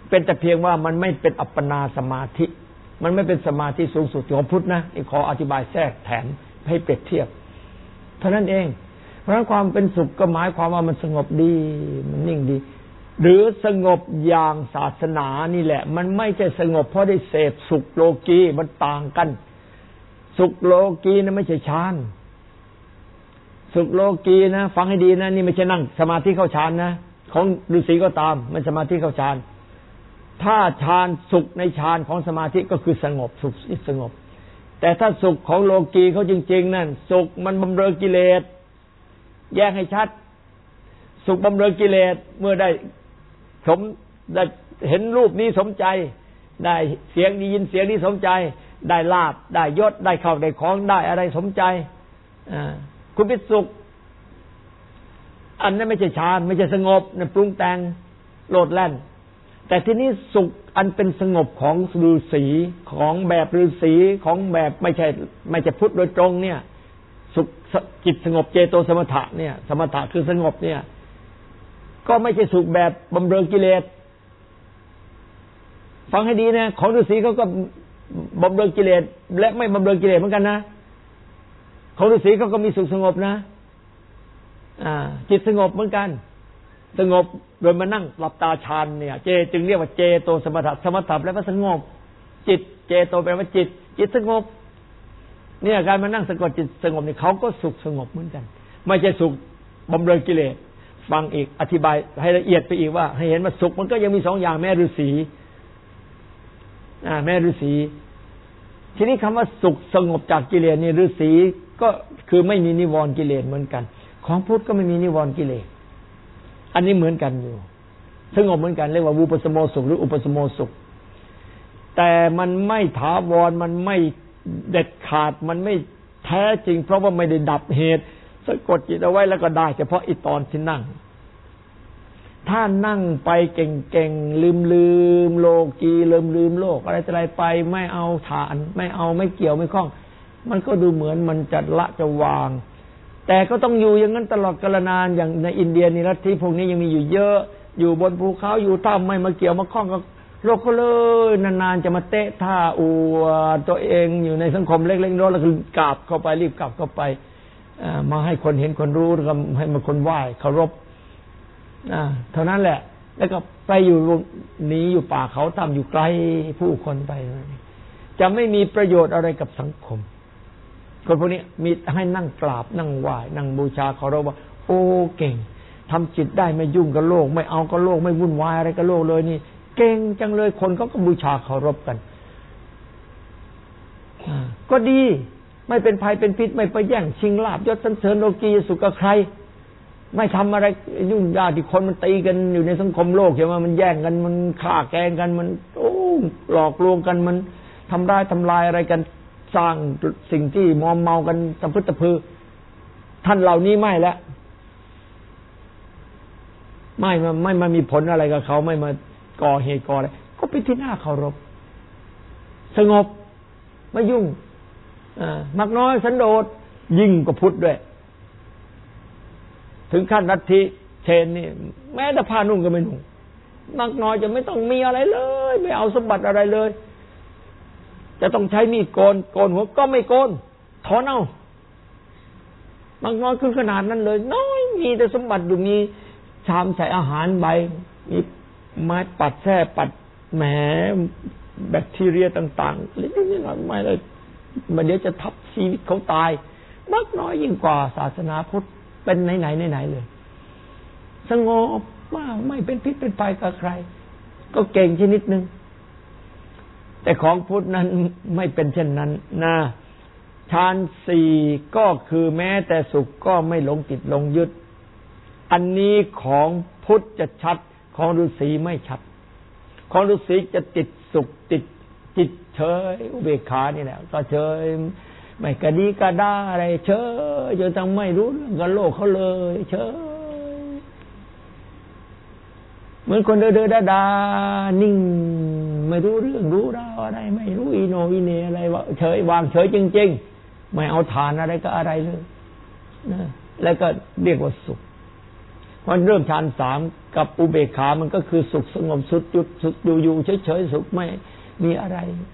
Speaker 1: เป็นแต่เพียงว่ามันไม่เป็นอัปปนาสมาธิมันไม่เป็นสมาธิสูงสุดของพุทธนะขออธิบายแทรกแถมให้เปรียบเทียบเท่านั้นเองเพราะฉะนั้นความเป็นสุขก็หมายความว่ามันสงบดีมันนิ่งดีหรือสงบอย่างศาสนานี่แหละมันไม่ใช่สงบเพราะได้เสพสุขโลกีมันต่างกันสุขโลกีนะไม่ใช่ฌานสุขโลกีนะฟังให้ดีนะนี่ไม่ใช่นั่งสมาธิเข้าฌานนะของฤาษีก็ตามมันสมาธิเข้าฌานถ้าฌานสุขในฌานของสมาธิก็คือสงบสุขสงบแต่ถ้าสุขของโลกีเขาจริงๆนั่นสุขมันบำเรอกิเลสแยกให้ชัดสุขบำเรอกิเลสเมื่อได้เห็นรูปนี้สมใจได้เสียงนี้ยินเสียงนี้สมใจได้ลาภได้ยศได้เข้าได้ของได้อะไรสมใจคุณเป็นสุขอันนั้นไม่ใช่ฌานไม่ใช่สงบนั่นปรุงแต่งโลดแล่นแต่ที่นี้สุขอันเป็นสงบของฤาษีของแบบฤาษีของแบบไม่ใช่พุทธโดยตรงเนี่ยสุขจิตสงบเจโตสมถะเนี่ยสมถะคือสงบเนี่ยก็ไม่ใช่สุขแบบบำเรอกิเลสฟังให้ดีนะของฤาษีเขาก็บำเรอกิเลสและไม่บำเรอกิเลสเหมือนกันนะของฤาษีเขาก็มีสุขสงบนะจิตสงบเหมือนกันสงบโดยมานั่งหลับตาฌานเนี่ยจึงเรียกว่าเจโตสมถะสมถะแปลว่าสงบจิตเจโตแปลว่าจิตสงบเนี่ยการมานั่งสะกดจิตสงบนี่เขาก็สุขสงบเหมือนกันไม่ใช่สุขบำเรอกิเลสฟังอีกอธิบายให้ละเอียดไปอีกว่าให้เห็นว่าสุขมันก็ยังมีสองอย่างแม่ฤาษีแม่ฤาษีทีนี้คำว่าสุขสงบจากกิเลสนี่ฤาษีก็คือไม่มีนิวรณ์กิเลสเหมือนกันของพุทธก็ไม่มีนิวรณ์กิเลสอันนี้เหมือนกันอยู่สงบเหมือนกันเรียกว่าวูปสโมสุขหรืออุปสโมสุขแต่มันไม่ถาวรมันไม่เด็ดขาดมันไม่แท้จริงเพราะว่าไม่ได้ดับเหตุสะกดจิตเอาไว้แล้วก็ได้เฉพาะอีตอนที่นั่งถ้านั่งไปเก่งๆลืมโลกีลืมโลกอะไรไปไม่เอาฐานไม่เกี่ยวไม่คล้องมันก็ดูเหมือนมันจะละจะวางแต่ก็ต้องอยู่อย่างนั้นตลอดกาลนานอย่างในอินเดียนี่ลัทธิพวกนี้ยังมีอยู่เยอะอยู่บนภูเขาอยู่ถ้ำไม่มาเกี่ยวมาคล้องกับโลกเขาเลยนานๆจะมาเตะท่าอวดตัวเองอยู่ในสังคมเล็กๆน้อยๆแล้วก็กราบเข้าไปรีบกราบเข้าไปมาให้คนเห็นคนรู้แล้วก็ให้มาคนไหว้เคารพเท่านั้นแหละแล้วก็ไปอยู่หนีอยู่ป่าเขาถ้ำอยู่ไกลผู้คนไปจะไม่มีประโยชน์อะไรกับสังคมคนพวกนี้มีให้นั่งกราบนั่งไหว้นั่งบูชาเคารพว่าโอ้เก่งทำจิตได้ไม่ยุ่งกับโลกไม่เอากับโลกไม่วุ่นวายอะไรกับโลกเลยนี่เก่งจังเลยคนก็บูชาเคารพกันก็ดีไม่เป็นภัยเป็นพิษไม่ไปแย่งชิงลาภยศสรรเสริญโลกีสุขกับใครไม่ทำอะไรยุ่งยากที่คนมันตีกันอยู่ในสังคมโลกใช่ไหมมันแย่งกันมันฆ่าแกล้งกันมันหลอกลวงกันมันทำลายอะไรกันสร้างสิ่งที่มอมเมากันตะพึดตะพือท่านเหล่านี้ไม่แล้วไม่มามีผลอะไรกับเขาไม่มาก่อเหตุก่ออะไรก็เป็นที่น่าเคารพสงบไม่ยุ่งมักน้อยสันโดษยิ่งกว่าพุทธด้วยถึงขั้นลัทธิเชนนี่แม้แต่ผ้านุ่งก็ไม่นุ่งมักน้อยจะไม่ต้องมีอะไรเลยไม่เอาสมบัติอะไรเลยจะต้องใช้มีดโกนหัวก็ไม่โกนถอนเอามักน้อยขึ้นขนาดนั้นเลยน้อยมีแต่สมบัติอยู่มีชามใส่อาหารใบมีไม้ปัดแท้ปัดแหมแบคทีเรียต่างๆนิดๆหน่อยๆไม่เลยมันเดี๋ยวจะทับชีวิตเขาตายมักน้อยยิ่งกว่าศาสนาพุทธเป็นไหนเลยสงบมากไม่เป็นพิษเป็นภัยกับใครก็เก่งชนิดนึงแต่ของพุทธนั้นไม่เป็นเช่นนั้นนะฌานสี่ก็คือแม้แต่สุขก็ไม่หลงติดหลงยึดอันนี้ของพุทธจะชัดของฤาษีไม่ชัดของฤาษีจะติดสุขติดจิตเฉยอุเบกขานี่แหละก็เฉยไม่กระดีกระด้าอะไรเฉยจนทั้งไม่รู้เรื่องกับโลกเขาเลยเฉยเหมือนคนเดินๆดาๆนิ่งไม่รู้เรื่องรู้ราวอะไรไม่รู้อีโนอีเนอะไรว่าเฉยวางเฉยจริงๆไม่เอาฐานอะไรก็อะไรเลยนะแล้วก็เรียกว่าสุขมันเริ่มฌานสามกับอุเบกขามันก็คือสุขสงบสุดจุดสุดอยู่เฉยๆสุขไม่มีอะไร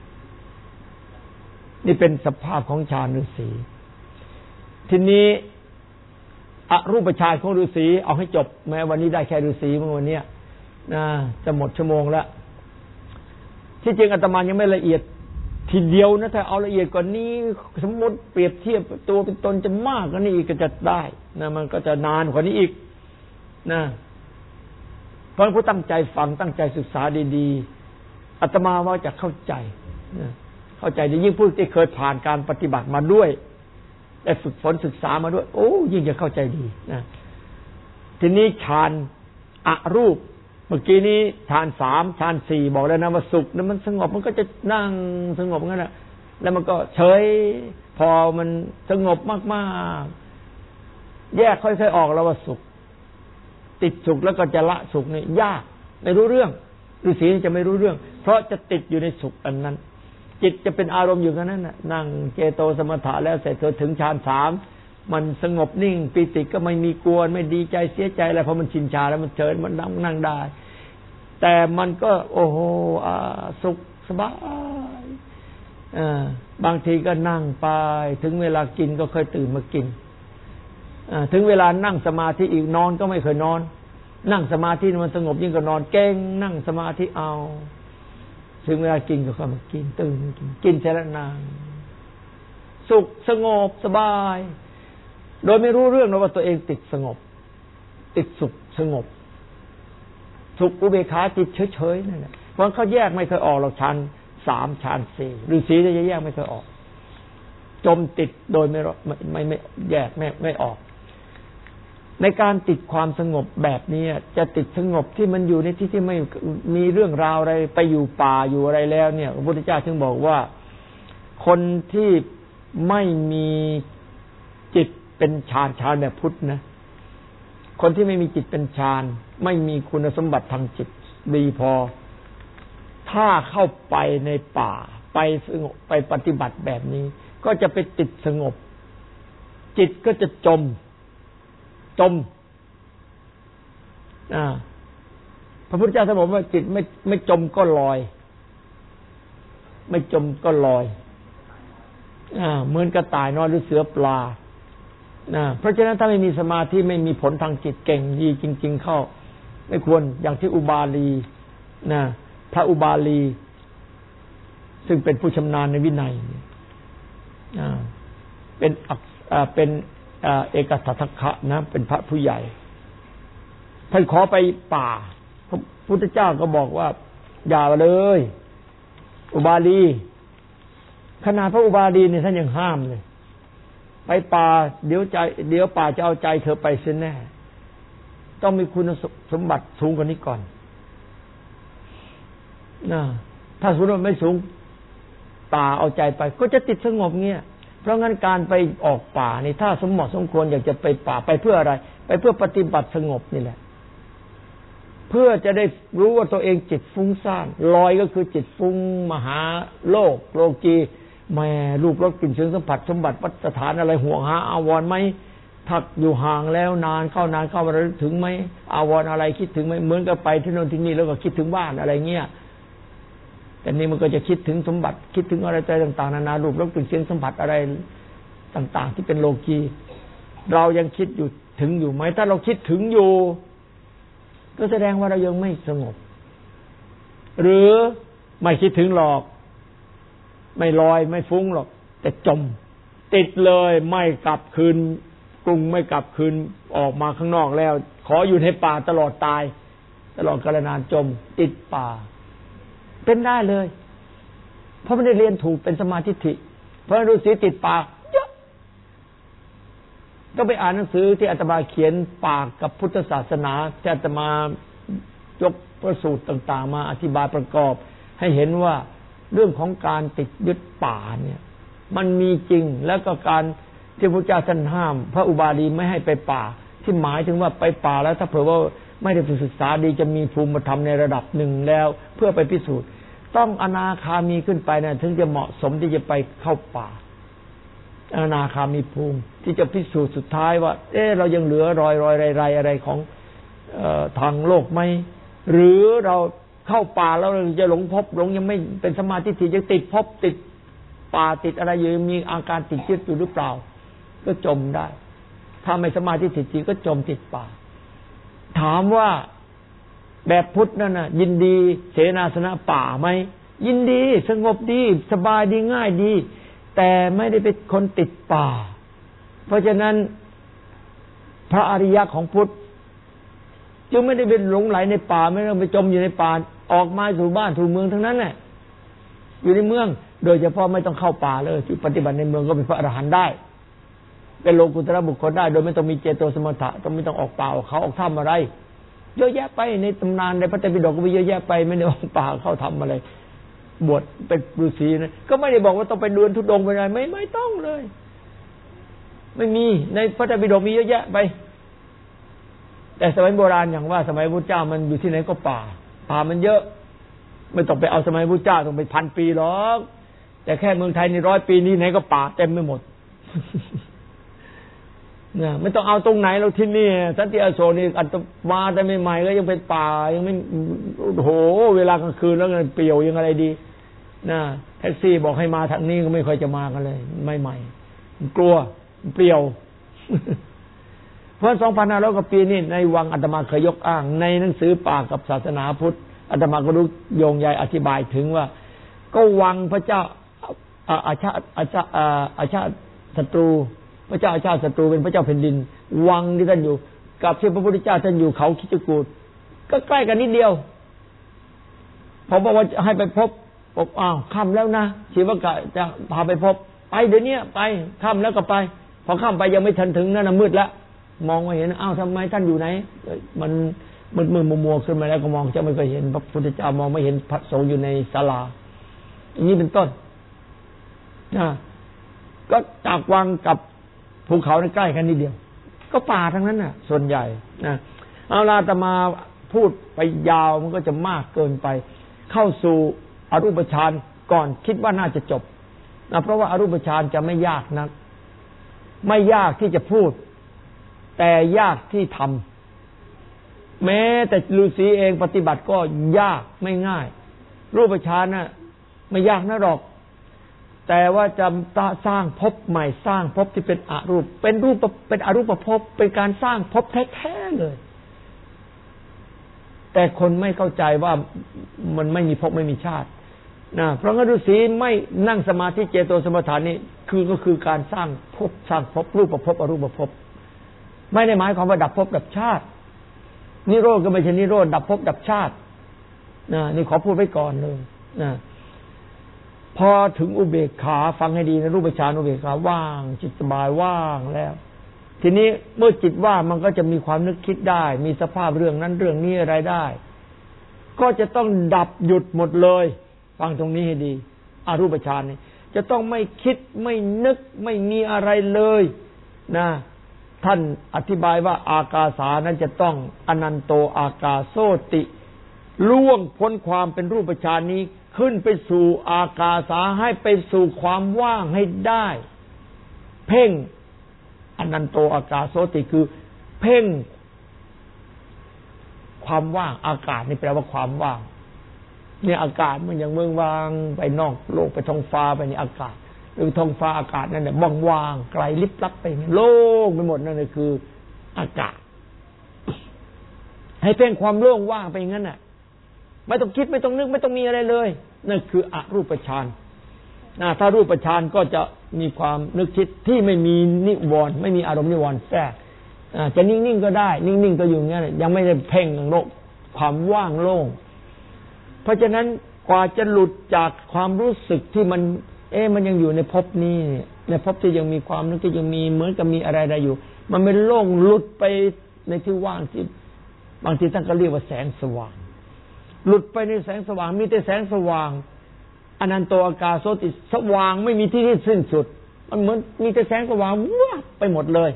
Speaker 1: นี่เป็นสภาพของฌานฤาษีทีนี้อรูปฌานของฤาษีเอาให้จบแม้วันนี้ได้แค่ฤาษีเมื่อวันนี้นะจะหมดชั่วโมงแล้วที่จริงอาตมายังไม่ละเอียดทีเดียวนะถ้าเอาละเอียดกว่านี้สมมติเปรียบเทียบตัวเป็นตนจะมากกว่านี้อีกก็จะได้นะมันก็จะนานกว่านี้อีกนะเพราะผู้ตั้งใจฟังตั้งใจศึกษาดีๆอาตมาว่าจะเข้าใจนะเข้าใจดียิ่งผู้ที่เคยผ่านการปฏิบัติมาด้วยได้ฝึกฝนศึกษามาด้วยโอ้ยิ่งจะเข้าใจดีนะทีนี้ฌานอรูปเมื่อกี้นี้ฌานสามฌานสี่บอกแล้วนะว่าสุขนั้นมันสงบมันก็จะนั่งสงบงั้นแหละแล้วมันก็เฉยพอมันสงบมากๆแยกค่อยๆออกแล้วว่าสุขติดสุขแล้วก็จะละสุขนี่ยากไม่รู้เรื่องฤาษีจะไม่รู้เรื่องเพราะจะติดอยู่ในสุขอันนั้นจิตจะเป็นอารมณ์อยู่กันนั้นน่ะนั่งเจโตสมถะแล้วเสร็จถึงฌานสามมันสงบนิ่งปิติก็ไม่มีกวนไม่ดีใจเสียใจอะไรเพราะมันชินชาแล้วมันเฉยมันนั่งได้แต่มันก็โอ้โหสุขสบายบางทีก็นั่งไปถึงเวลากินก็ค่อยตื่นมากินถึงเวลานั่งสมาธิอีกนอนก็ไม่เคยนอนนั่งสมาธิมันสงบยิ่งกว่านอนเก่งนั่งสมาธิเอาถึงเวลากินก็เข้ามากินตื่นกินเสร็จแล้วนั่งสุขสงบสบายโดยไม่รู้เรื่องว่าตัวเองติดสงบติดสุขสงบสุขอุเบกขาจิตเฉยๆนั่นแหละเพราะเขาแยกไม่เคยออกหรอกฌานสามฌานสี่ฤาษีจะแยกไม่เคยออกจมติดโดยไม่แยกไม่ออกในการติดความสงบแบบนี้จะติดสงบที่มันอยู่ในที่ไม่มีเรื่องราวอะไรไปอยู่ป่าอยู่อะไรแล้วเนี่ยพระพุทธเจ้าถึงบอกว่าคนที่ไม่มีจิตเป็นฌานแบบพุทธนะคนที่ไม่มีจิตเป็นฌานไม่มีคุณสมบัติทางจิตดีพอถ้าเข้าไปในป่าไปสงบไปปฏิบัติแบบนี้ก็จะไปติดสงบจิตก็จะจมพระพุทธเจ้าท่านบอกว่าจิตไม่จมก็ลอยไม่จมก็ลอยเหมือนกระต่ายนอนหรือเสือปลาเพราะฉะนั้นถ้าไม่มีสมาธิไม่มีผลทางจิตเก่งดีจริงๆเข้าไม่ควรอย่างที่อุบาลีพระอุบาลีซึ่งเป็นผู้ชำนาญในวินัยเป็นเอกทัตถะนะเป็นพระผู้ใหญ่ท่านขอไปป่าพระพุทธเจ้าก็บอกว่าอย่าเลยอุบาลีขนาดพระอุบาลีเนี่ยท่านยังห้ามเลยไปป่าเดี๋ยวป่าจะเอาใจเธอไปเสียแน่ต้องมีคุณสมบัติสูงกว่านี้ก่อนถ้าสมมติว่าไม่สูงป่าเอาใจไปก็จะติดสงบเงี้ยเพราะงั้นการไปออกป่านี่ถ้าสมเหมาะสมควรอยากจะไปป่าไปเพื่ออะไรไปเพื่อปฏิบัติสงบนี่แหละเพื่อจะได้รู้ว่าตัวเองจิตฟุ้งซ่านลอยก็คือจิตฟุ้งมหาโลกีแม่รูปรสกลิ่นเสียงสัมผัสสมบัติวัฏฐานอะไรห่วงหาอาวรณ์ไหมถ้าอยู่ห่างแล้วนานเข้ามาระลึกถึงไหมอาวรณ์อะไรคิดถึงไหมเหมือนกับไปที่โน่นที่นี่แล้วก็คิดถึงบ้านอะไรเงี้ยแต่นี่มันก็จะคิดถึงสมบัติคิดถึงอะไรต่างๆนานารูปรสกลิ่นเสียงสัมผัสอะไรต่างๆที่เป็นโลกีเรายังคิดอยู่ถึงอยู่ไหมถ้าเราคิดถึงอยู่ก็แสดงว่าเรายังไม่สงบหรือไม่คิดถึงหรอกไม่ลอยไม่ฟุ้งหรอกแต่จมติดเลยไม่กลับคืนกรุงไม่กลับคืนออกมาข้างนอกแล้วขออยู่ในป่าตลอดตายตลอดกาลนานจมติดป่าเป็นได้เลยเพราะไม่ได้เรียนถูกเป็นสมาธิฐิเพราะฤาษีติดป่าเยอะก็ไปอ่านหนังสือที่อาตมาเขียนปากกับพุทธศาสนาที่อาตมายกพระสูตรต่างๆมาอธิบายประกอบให้เห็นว่าเรื่องของการติดยึดป่าเนี่ยมันมีจริงแล้วก็การที่พระเจ้าท่านห้ามพระอุบาลีไม่ให้ไปป่าที่หมายถึงว่าไปป่าแล้วถ้าเผื่อว่าไม่ได้ศึกษาดีจะมีภูมิธรรมในระดับหนึ่งแล้วเพื่อไปพิสูจน์ต้องอนาคามีขึ้นไปนะถึงจะเหมาะสมที่จะไปเข้าป่าอนาคามีภูมิที่จะพิสูจน์สุดท้ายว่าเรายังเหลือรอยไรอะไรของทางโลกไหมหรือเราเข้าป่าแล้วเราจะหลงภพหลงยังไม่เป็นสมาธิที่จะติดภพติดป่าติดอะไรอยู่มีอาการติดยึดอยู่หรือเปล่าก็จมได้ถ้าไม่สมาธิติดจริงก็จมติดป่าถามว่าแบบพุทธนั่นน่ะยินดีเสนาสนะป่าไหมยินดีสงบดีสบายดีง่ายดีแต่ไม่ได้เป็นคนติดป่าเพราะฉะนั้นพระอริยะของพุทธจึงไม่ได้เป็นหลงไหลในป่าไม่ต้องไปจมอยู่ในป่าออกมาสู่บ้านสู่เมืองทั้งนั้นแหละอยู่ในเมืองโดยเฉพาะไม่ต้องเข้าป่าเลยปฏิบัติในเมืองก็เป็นพระอรหันต์ได้เป็นโลกุตระบุคคลได้โดยไม่ต้องมีเจโตสมถะต้องไม่ต้องออกป่าออกเขาออกถ้ำอะไรเยอะแยะไปในตำนานในพระไตรปิฎกก็มีเยอะแยะไปไม่ได้ออกป่าเข้าทำอะไรบวชเป็นฤาษีนะก็ไม่ได้บอกว่าต้องไปเดินทุดงไปอะไรไม่ต้องเลยไม่มีในพระไตรปิฎกมีเยอะแยะไปแต่สมัยโบราณอย่างว่าสมัยพุทธเจ้ามันอยู่ที่ไหนก็ป่ามันเยอะไม่ต้องไปเอาสมัยพุทธเจ้าต้องไป1,000 ปีหรอกแต่แค่เมืองไทยนี่100 ปีนี่ไหนก็ป่าเต็มไปหมดเนี่ยไม่ต้องเอาตรงไหนเราที่นี่สันติอโศกนี่อัตมาแต่ใหม่ๆก็ยังเป็นป่ายังไม่โอ้โหเวลากลางคืนแล้วเปลี่ยวยังอะไรดีนะแท็กซี่บอกให้มาทางนี้ก็ไม่ค่อยจะมากันเลยใหม่ๆกลัวเปลี่ยวเพราะ 2,500 กว่าปีนี่ในวังอาตมาเคยยกอ้างในหนังสือป่ากับศาสนาพุทธอาตมาก็รู้โยงใยอธิบายถึงว่าก็วังพระเจ้าอาชาศัตรูพระเจ้าอาชาติศัตรูเป็นพระเจ้าแผ่นดินวังที่ท่านอยู่กับที่พระพุทธเจ้าท่านอยู่เขาคิจกูฏก็ใกล้กันนิดเดียวพอบอกว่าให้ไปพบอ้าวค่ำแล้วนะชีวกะจะพาไปพบไปเดี๋ยวนี้ไปค่ำแล้วก็ไปพอค่ำไปยังไม่ทันถึงนั่นนะมืดแล้วมองไม่เห็นอ้าวทำไมท่านอยู่ไหนมันมืดมัวขึ้นมาแล้วก็มองจะไม่เคยเห็นพระพุทธเจ้ามองไม่เห็นพระสงฆ์อยู่ในศาลาอย่างนี้เป็นต้นนะก็จากวังกับภูเขาใกล้กันนิดเดียวก็ป่าทั้งนั้นน่ะส่วนใหญ่นะเอาล่ะอาตมาพูดไปยาวมันก็จะมากเกินไปเข้าสู่อรูปฌานก่อนคิดว่าน่าจะจบนะเพราะว่าอรูปฌานจะไม่ยากนักไม่ยากที่จะพูดแต่ยากที่ทำแม้แต่ฤาษีเองปฏิบัติก็ยากไม่ง่ายรูปฌานน่ะไม่ยากนะหรอกแต่ว่าจะสร้างภพใหม่สร้างภพที่เป็นอรูปเป็นอรูปภพเป็นการสร้างภพแท้ๆเลยแต่คนไม่เข้าใจว่ามันไม่มีภพไม่มีชาตินะเพราะงั้นฤาษีไม่นั่งสมาธิเจโตสมถะนี่ก็คือการสร้างภพรูปภพอรูปภพไม่ได้หมายความว่าดับภพดับชาตินิโรธก็ไม่ใช่นิโรธดับภพดับชาตินะนี่ขอพูดไว้ก่อนเลยนะพอถึงอุเบกขาฟังให้ดีนะรูปฌานอุเบกขาว่างจิตสบายว่างแล้วทีนี้เมื่อจิตว่างมันก็จะมีความนึกคิดได้มีสภาพเรื่องนั้นเรื่องนี้อะไรได้ก็จะต้องดับหยุดหมดเลยฟังตรงนี้ให้ดีอรูปฌานนี่จะต้องไม่คิดไม่นึกไม่มีอะไรเลยนะท่านอธิบายว่าอากาสานั้นจะต้องอนันโตอากาโสติล่วงพ้นความเป็นรูปฌานนี้ขึ้นไปสู่อากาสาให้ไปสู่ความว่างให้ได้เพ่งอนันโตอากาโสติคือเพ่งความว่างอากาศนี่แปลว่าความว่างเนี่ยอากาศมันอย่างเมืองว่างไปนอกโลกไปท้องฟ้าไปนี่อากาศหรือท้องฟ้าอากาศนั่นแหละว่างๆไกลลิบลับไปโล่งไปหมดนั่นคืออากาศให้เพ่งความโล่งว่างไปอย่างนั้นน่ะไม่ต้องคิดไม่ต้องนึกไม่ต้องมีอะไรเลยนั่นคืออรูปฌานถ้ารูปฌานก็จะมีความนึกคิดที่ไม่มีนิวรณ์ไม่มีอารมณ์นิวรณ์แทรกจะนิ่งๆก็ได้นิ่งๆก็อยู่อย่างนั้นยังไม่ได้เพ่งโลกความว่างโล่งเพราะฉะนั้นกว่าจะหลุดจากความรู้สึกที่มันมันยังอยู่ในภพนี้ในภพที่ยังมีความนึกที่ยังมีเหมือนกับมีอะไรๆอยู่มันไม่โล่งหลุดไปในที่ว่างที่บางทีท่านก็เรียกว่าแสงสว่างหลุดไปในแสงสว่างมีแต่แสงสว่างอนันโตอากาโสติสว่างไม่มีที่สิ้นสุดมันเหมือนมีแต่แสงสว่างว้าไปหมดเลย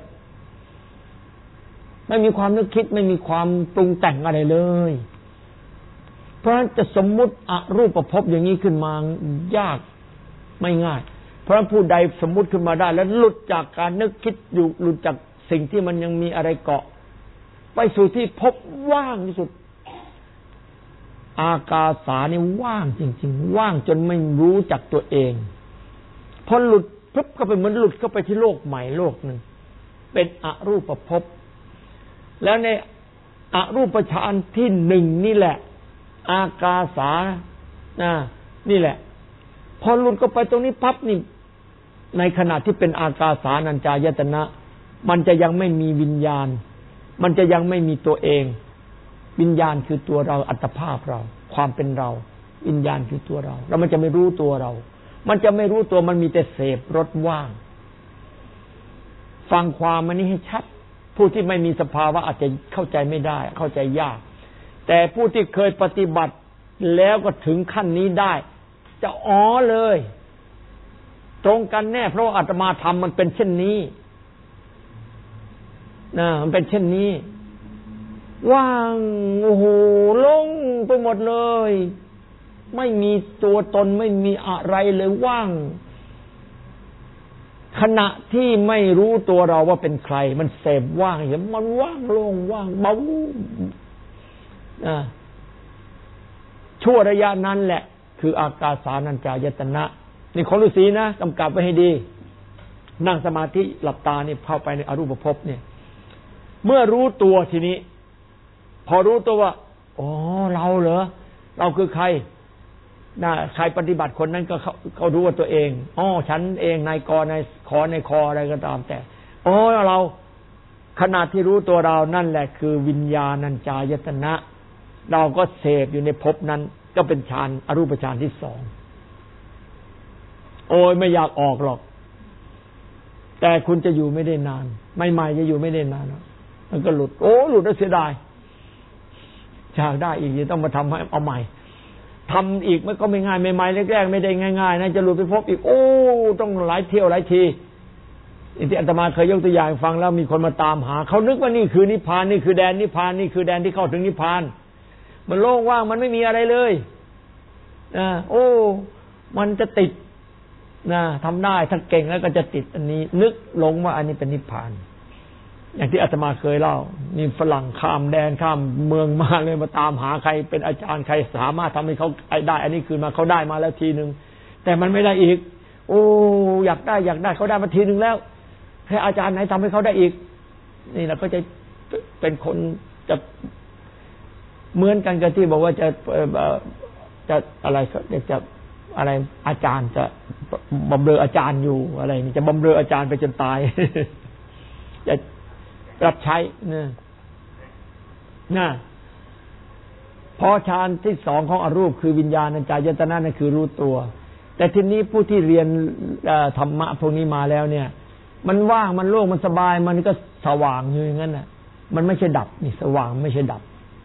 Speaker 1: ไม่มีความนึกคิดไม่มีความปรุงแต่งอะไรเลยเพราะฉะนั้นจะสมมุติอรูปภพอย่างนี้ขึ้นมายากไม่ง่ายเพราะฉะนั้นผู้ใดสมมุติขึ้นมาได้แล้วหลุดจากการนึกคิดอยู่หลุดจากสิ่งที่มันยังมีอะไรเกาะไปสู่ที่พบว่างที่สุดอากาสานี่ว่างจริงๆว่างจนไม่รู้จักตัวเองพอหลุดปุ๊บก็เป็นเหมือนหลุดเข้าไปที่โลกใหม่โลกหนึ่งเป็นอรูปภพแล้วในอรูปฌานที่หนึ่งนี่แหละอากาสานี่แหละพอหลุดเข้าไปตรงนี้ปั๊บนี่ในขณะที่เป็นอากาสานัญจายตนะมันจะยังไม่มีวิญญาณมันจะยังไม่มีตัวเองวิญญาณคือตัวเราอัตภาพเราความเป็นเราวิญญาณคือตัวเราแล้วมันจะไม่รู้ตัวเรามันจะไม่รู้ตัวมันมีแต่เสพรสว่างฟังความมันนี้ให้ชัดผู้ที่ไม่มีสภาวะอาจจะเข้าใจไม่ได้เข้าใจยากแต่ผู้ที่เคยปฏิบัติแล้วก็ถึงขั้นนี้ได้จะอ๋อเลยตรงกันแน่เพราะอาตมาธรรมมันเป็นเช่นนี้มันเป็นเช่นนี้ว่างโอ้โหโล่งไปหมดเลยไม่มีตัวตนไม่มีอะไรเลยว่างขณะที่ไม่รู้ตัวเราว่าเป็นใครมันเสพว่างเห็นมันว่างโล่งว่างเบาชั่วระยะนั้นแหละคืออากาสานัญจายตนะนี่ของฤาษีนะกำกับไว้ให้ดีนั่งสมาธิหลับตานี่เข้าไปในอรูปภพเนี่ยเมื่อรู้ตัวทีนี้พอรู้ตัวว่าอ๋อเราเหรอเราคือใครใครปฏิบัติคนนั้นก็เขารู้ว่าตัวเองอ๋อฉันเองนายกนายขอนายคออะไรก็ตามแต่อ๋อเราขณะที่รู้ตัวเรานั่นแหละคือวิญญาณัญจายตนะเราก็เสพอยู่ในภพนั้นก็เป็นฌานอรูปฌานที่สองโอ้ยไม่อยากออกหรอกแต่คุณจะอยู่ไม่ได้นานใหม่ๆจะอยู่ไม่ได้นานมันก็หลุดโอ้หลุดแล้วเสียดายอยากได้อีกต้องมาทำให้เอาใหม่ทำอีกมันก็ไม่ง่ายใหม่ๆแรกๆไม่ได้ง่ายๆนะจะหลุดไปพบอีกโอ้ต้องหลายเที่ยวหลายทีที่อาตมาเคยยกตัวอย่างฟังแล้วมีคนมาตามหาเขานึกว่านี่คือนิพพานนี่คือแดนนิพพานนี่คือแดนที่เข้าถึงนิพพานมันโล่งว่างมันไม่มีอะไรเลยโอ้มันจะติดทำได้ถ้าเก่งแล้วก็จะติดอันนี้นึกหลงว่าอันนี้เป็นนิพพานอย่างที่อาตมาเคยเล่ามีฝรั่งข้ามแดนข้ามเมืองมาเลยมาตามหาใครเป็นอาจารย์ใครสามารถทำให้เขาได้อันนี้คืนมาเขาได้มาแล้วทีนึงแต่มันไม่ได้อีกโอ้อยากได้เขาได้มาทีนึงแล้วให้อาจารย์ไหนทำให้เขาได้อีกนี่เราก็จะเป็นคนจะเหมือนกันกับที่บอกว่าจะอะไรจะอะไรอาจารย์จะบำเรออาจารย์อยู่อะไรนี่จะบำเรออาจารย์ไปจนตายจะรับใช้นะพอฌานที่สองของอรูปคือวิญญาณัญจายตนะนั่นคือรู้ตัวแต่ทีนี้ผู้ที่เรียนธรรมะพวกนี้มาแล้วเนี่ยมันว่างมันโล่งมันสบายมันก็สว่างอยู่อย่างนั้นน่ะมันไม่ใช่ดับนี่สว่างไม่ใช่ดับ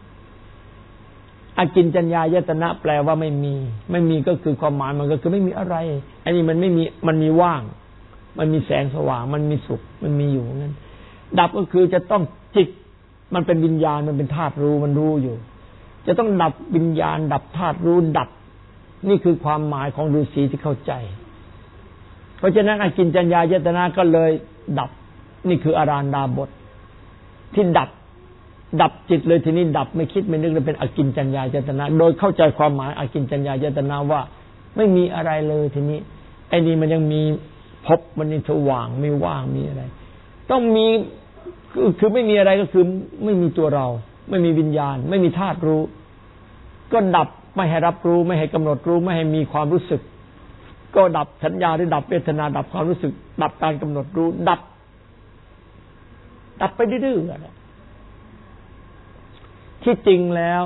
Speaker 1: อากิญจัญญายตนะแปลว่าไม่มีก็คือความหมายมันก็คือไม่มีอะไรอันนี้มันไม่มีมันมีว่างมันมีแสงสว่างมันมีสุขมันมีอยู่งั้นดับก็คือจะต้องจิตมันเป็นวิญญาณมันเป็นธาตุรู้มันรู้อยู่จะต้องดับวิญญาณดับธาตุรู้ดับนี่คือความหมายของฤาษีที่เข้าใจเพราะฉะนั้นอากิญจัญญายตนะก็เลยดับนี่คืออารันดาบทที่ดับจิตเลยทีนี้ดับไม่คิดไม่นึกเลยเป็นอากิญจัญญายตนะโดยเข้าใจความหมายอากิญจัญญายตนะว่าไม่มีอะไรเลยทีนี้ไอ้นี่มันยังมีพบมันยังสว่างไม่ว่างมีอะไรต้องมีคือไม่มีอะไรก็คือไม่มีตัวเราไม่มีวิญญาณไม่มีธาตุรู้ก็ดับไม่ให้รับรู้ไม่ให้กำหนดรู้ไม่ให้มีความรู้สึกก็ดับสัญญาหรือดับเวทนาดับความรู้สึกดับการกำหนดรู้ดับไปดื้อๆที่จริงแล้ว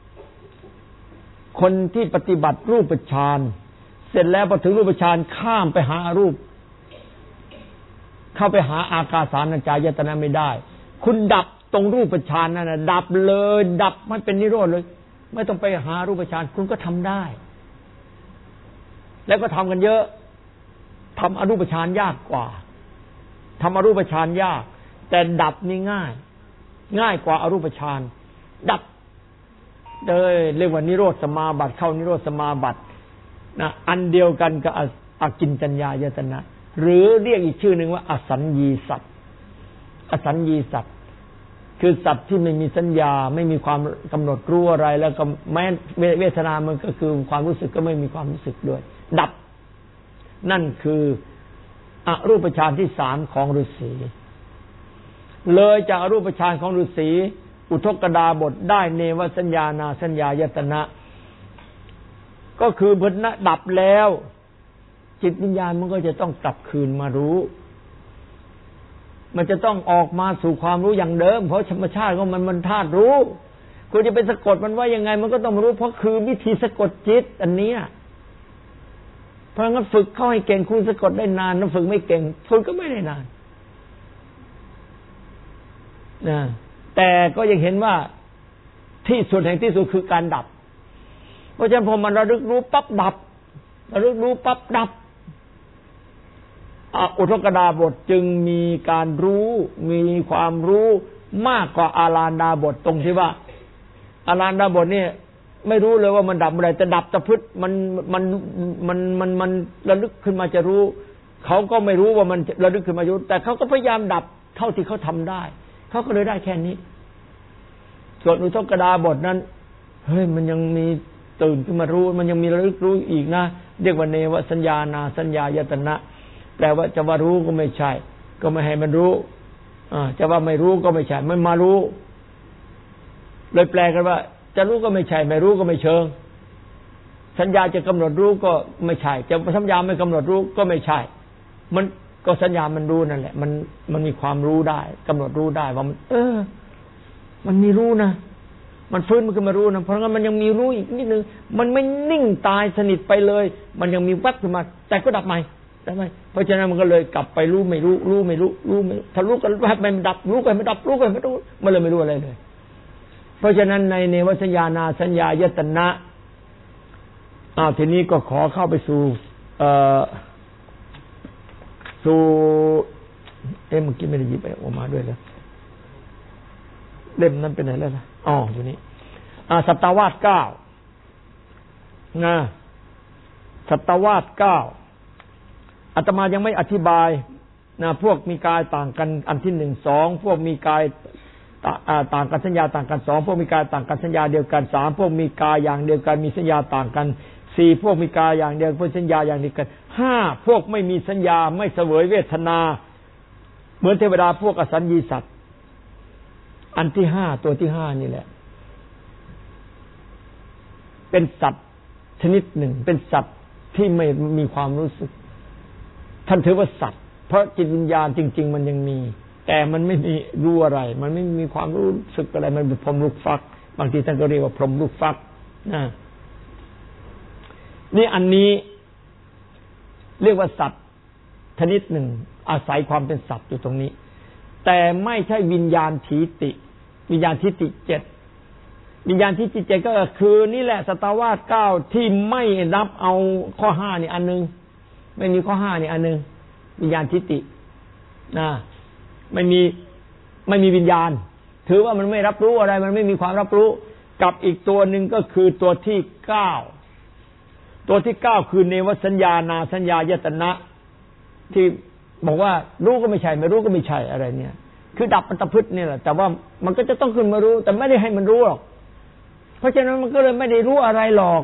Speaker 1: คนที่ปฏิบัติรูปฌานเสร็จแล้วพอถึงรูปฌานข้ามไปหาอรูปเข้าไปหาอากาสานัญจายตนะไม่ได้คุณดับตรงรูปฌานนั่นน่ะดับเลยดับมันเป็นนิโรธเลยไม่ต้องไปหารูปฌานคุณก็ทำได้แล้วก็ทำกันเยอะทำอรูปฌานยากกว่าทำอรูปฌานยากแต่ดับนี่ง่ายกว่าอรูปฌานดับเลยเรียกว่านิโรธสมาบัติเข้านิโรธสมาบัตินะอันเดียวกันกับอากิญจัญญายตนะหรือเรียกอีกชื่อหนึ่งว่าอสัญญีสัตว์อสัญญีสัตว์คือสัตว์ที่ไม่มีสัญญาไม่มีความกำหนดรู้อะไรแล้วก็แม้เวทนามันก็คือความรู้สึกก็ไม่มีความรู้สึกด้วยดับนั่นคืออรูปฌานที่3ของฤาษีเลยจากอรูปฌานของฤาษีอุทกดาบทได้เนวสัญญานาสัญญายตนะก็คือพนดับแล้วจิตวิญญาณมันก็จะต้องกลับคืนมารู้มันจะต้องออกมาสู่ความรู้อย่างเดิมเพราะธรรมชาติของมันธาตุรู้คุณจะไปสะกดมันว่ายังไงมันก็ต้องรู้เพราะคือวิธีสะกดจิตอันนี้เพราะงั้นฝึกเข้าให้เก่งคุณสะกดได้นานถ้าฝึกไม่เก่งฝึกก็ไม่ได้นานนะแต่ก็ยังเห็นว่าที่สุดแห่งที่สุดคือการดับเพราะฉะนั้นพอมันระลึกรู้ปั๊บดับระลึกรู้ปั๊บดับอุทกดาบทจึงมีการรู้มีความรู้มากกว่าอารันดาบทตรงที่ว่าอารันดาบทเนี่ยไม่รู้เลยว่ามันดับเมื่อไหร่แต่ดับตะพึดมันระลึกขึ้นมาจะรู้เขาก็ไม่รู้ว่ามันระลึกขึ้นมาอยู่แต่เขาก็พยายามดับเท่าที่เขาทำได้เขาก็เลยได้แค่นี้ส่วนอุทกดาบทนั้นเฮ้ยมันยังมีตื่นขึ้นมารู้มันยังมีระลึกรู้อีกนะเรียกว่าเนวสัญญานาสัญญายตนะแปลว่าจะว่ารู้ก็ไม่ใช่ก็ไม่ให้มันรู้จะว่าไม่รู้ก็ไม่ใช่ไม่มารู้เลยแปลกันว่าจะรู้ก็ไม่ใช่ไม่รู้ก็ไม่เชิงสัญญาจะกำหนดรู้ก็ไม่ใช่จะสัญญาไม่กำหนดรู้ก็ไม่ใช่มันก็สัญญามันรู้นั่นแหละมันมีความรู้ได้กำหนดรู้ได้ว่ามันมันมีรู้นะมันฟื้นมันขึ้นมารู้นะเพราะงั้นมันยังมีรู้อีกนิดนึงมันไม่นิ่งตายสนิทไปเลยมันยังมีแวบขึ้นมาแต่ก็ดับใหม่ได้ไหมเพราะฉะนั้นมันก็เลยกลับไปรู้ไม่รู้รู้ไม่รู้รู้ไม่ถ้ารู้กันแวบมันดับรู้กันไม่ดับรู้กันไม่รู้มันเลยไม่รู้อะไรเลยเพราะฉะนั้นในเนวสัญญานาสัญญายตนะทีนี้ก็ขอเข้าไปสู่เมื่อกี้ไม่ได้หยิบไปออกมาด้วยเลยเล่มนั้นเป็นไหนแล้วล่ะอยู่นี่สัตตวาส9นะสัตตวาส9อาตมายังไม่อธิบายนะพวกมีกายต่างกันอันที่1 2พวกมีกายต่างกันสัญญาต่างกัน2พวกมีกายต่างกันสัญญาเดียวกัน3พวกมีกายอย่างเดียวกันมีสัญญาต่างกัน4พวกมีกายอย่างเดียวกันสัญญาอย่างเดียวกัน5พวกไม่มีสัญญาไม่เสวยเวทนาเหมือนเทวดาพวกอสัญญีสัตว์อันที่5ตัวที่5นี่แหละเป็นสัตว์ชนิดหนึ่งเป็นสัตว์ที่ไม่มีความรู้สึกท่านถือว่าสัตว์เพราะจิตวิญญาณจริงๆมันยังมีแต่มันไม่มีรู้อะไรมันไม่มีความรู้สึกอะไรมันเป็นพรหมลูกฟักบางทีท่านก็เรียกว่าพรหมลูกฟักนี่อันนี้เรียกว่าสัตว์ชนิดหนึ่งอาศัยความเป็นสัตว์อยู่ตรงนี้แต่ไม่ใช่วิญญาณถีติวิญญาณทิฏฐิ7วิญญาณทิฏฐิ7ก็คือนี่แหละสัตตวาส9ที่ไม่นับเอาข้อ5นี่อันนึงไม่มีข้อ5นี่อันนึงวิญญาณทิฏฐิไม่มีวิญญาณถือว่ามันไม่รับรู้อะไรมันไม่มีความรับรู้กับอีกตัวหนึ่งก็คือตัวที่9ตัวที่9คือเนวสัญญานาสัญญายตนะที่บอกว่ารู้ก็ไม่ใช่ไม่รู้ก็ไม่ใช่อะไรเนี่ยคือดับมันตะพึดนี่แหละแต่ว่ามันก็จะต้องขึ้นมารู้แต่ไม่ได้ให้มันรู้หรอกเพราะฉะนั้นมันก็เลยไม่ได้รู้อะไรหรอก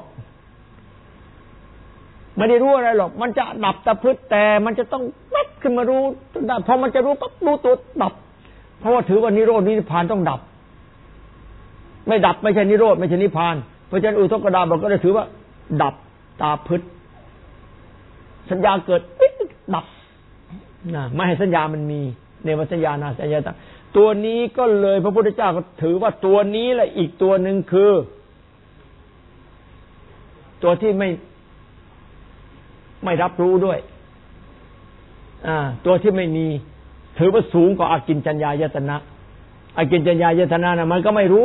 Speaker 1: ไม่ได้รู้อะไรหรอกมันจะดับตะพึดแต่มันจะต้องปั๊บขึ้นมารู้พอมันจะรู้ปั๊บรู้ตัวดับเพราะว่าถือว่านิโรธนิพพานต้องดับไม่ดับไม่ใช่นิโรธไม่ใช่นิพพานเพราะฉะนั้นอุทกดาบทก็เลยถือว่าดับตาพึดสัญญาเกิดดับไม่ให้สัญญามันมีเนวสัญญานาสัญญาตัวนี้ก็เลยพระพุทธเจ้าก็ถือว่าตัวนี้แหละอีกตัวหนึ่งคือตัวที่ไม่รับรู้ด้วยตัวที่ไม่มีถือว่าสูงกว่าอากิญจัญญายตนะอากิญจัญญายตนะน่ะมันก็ไม่รู้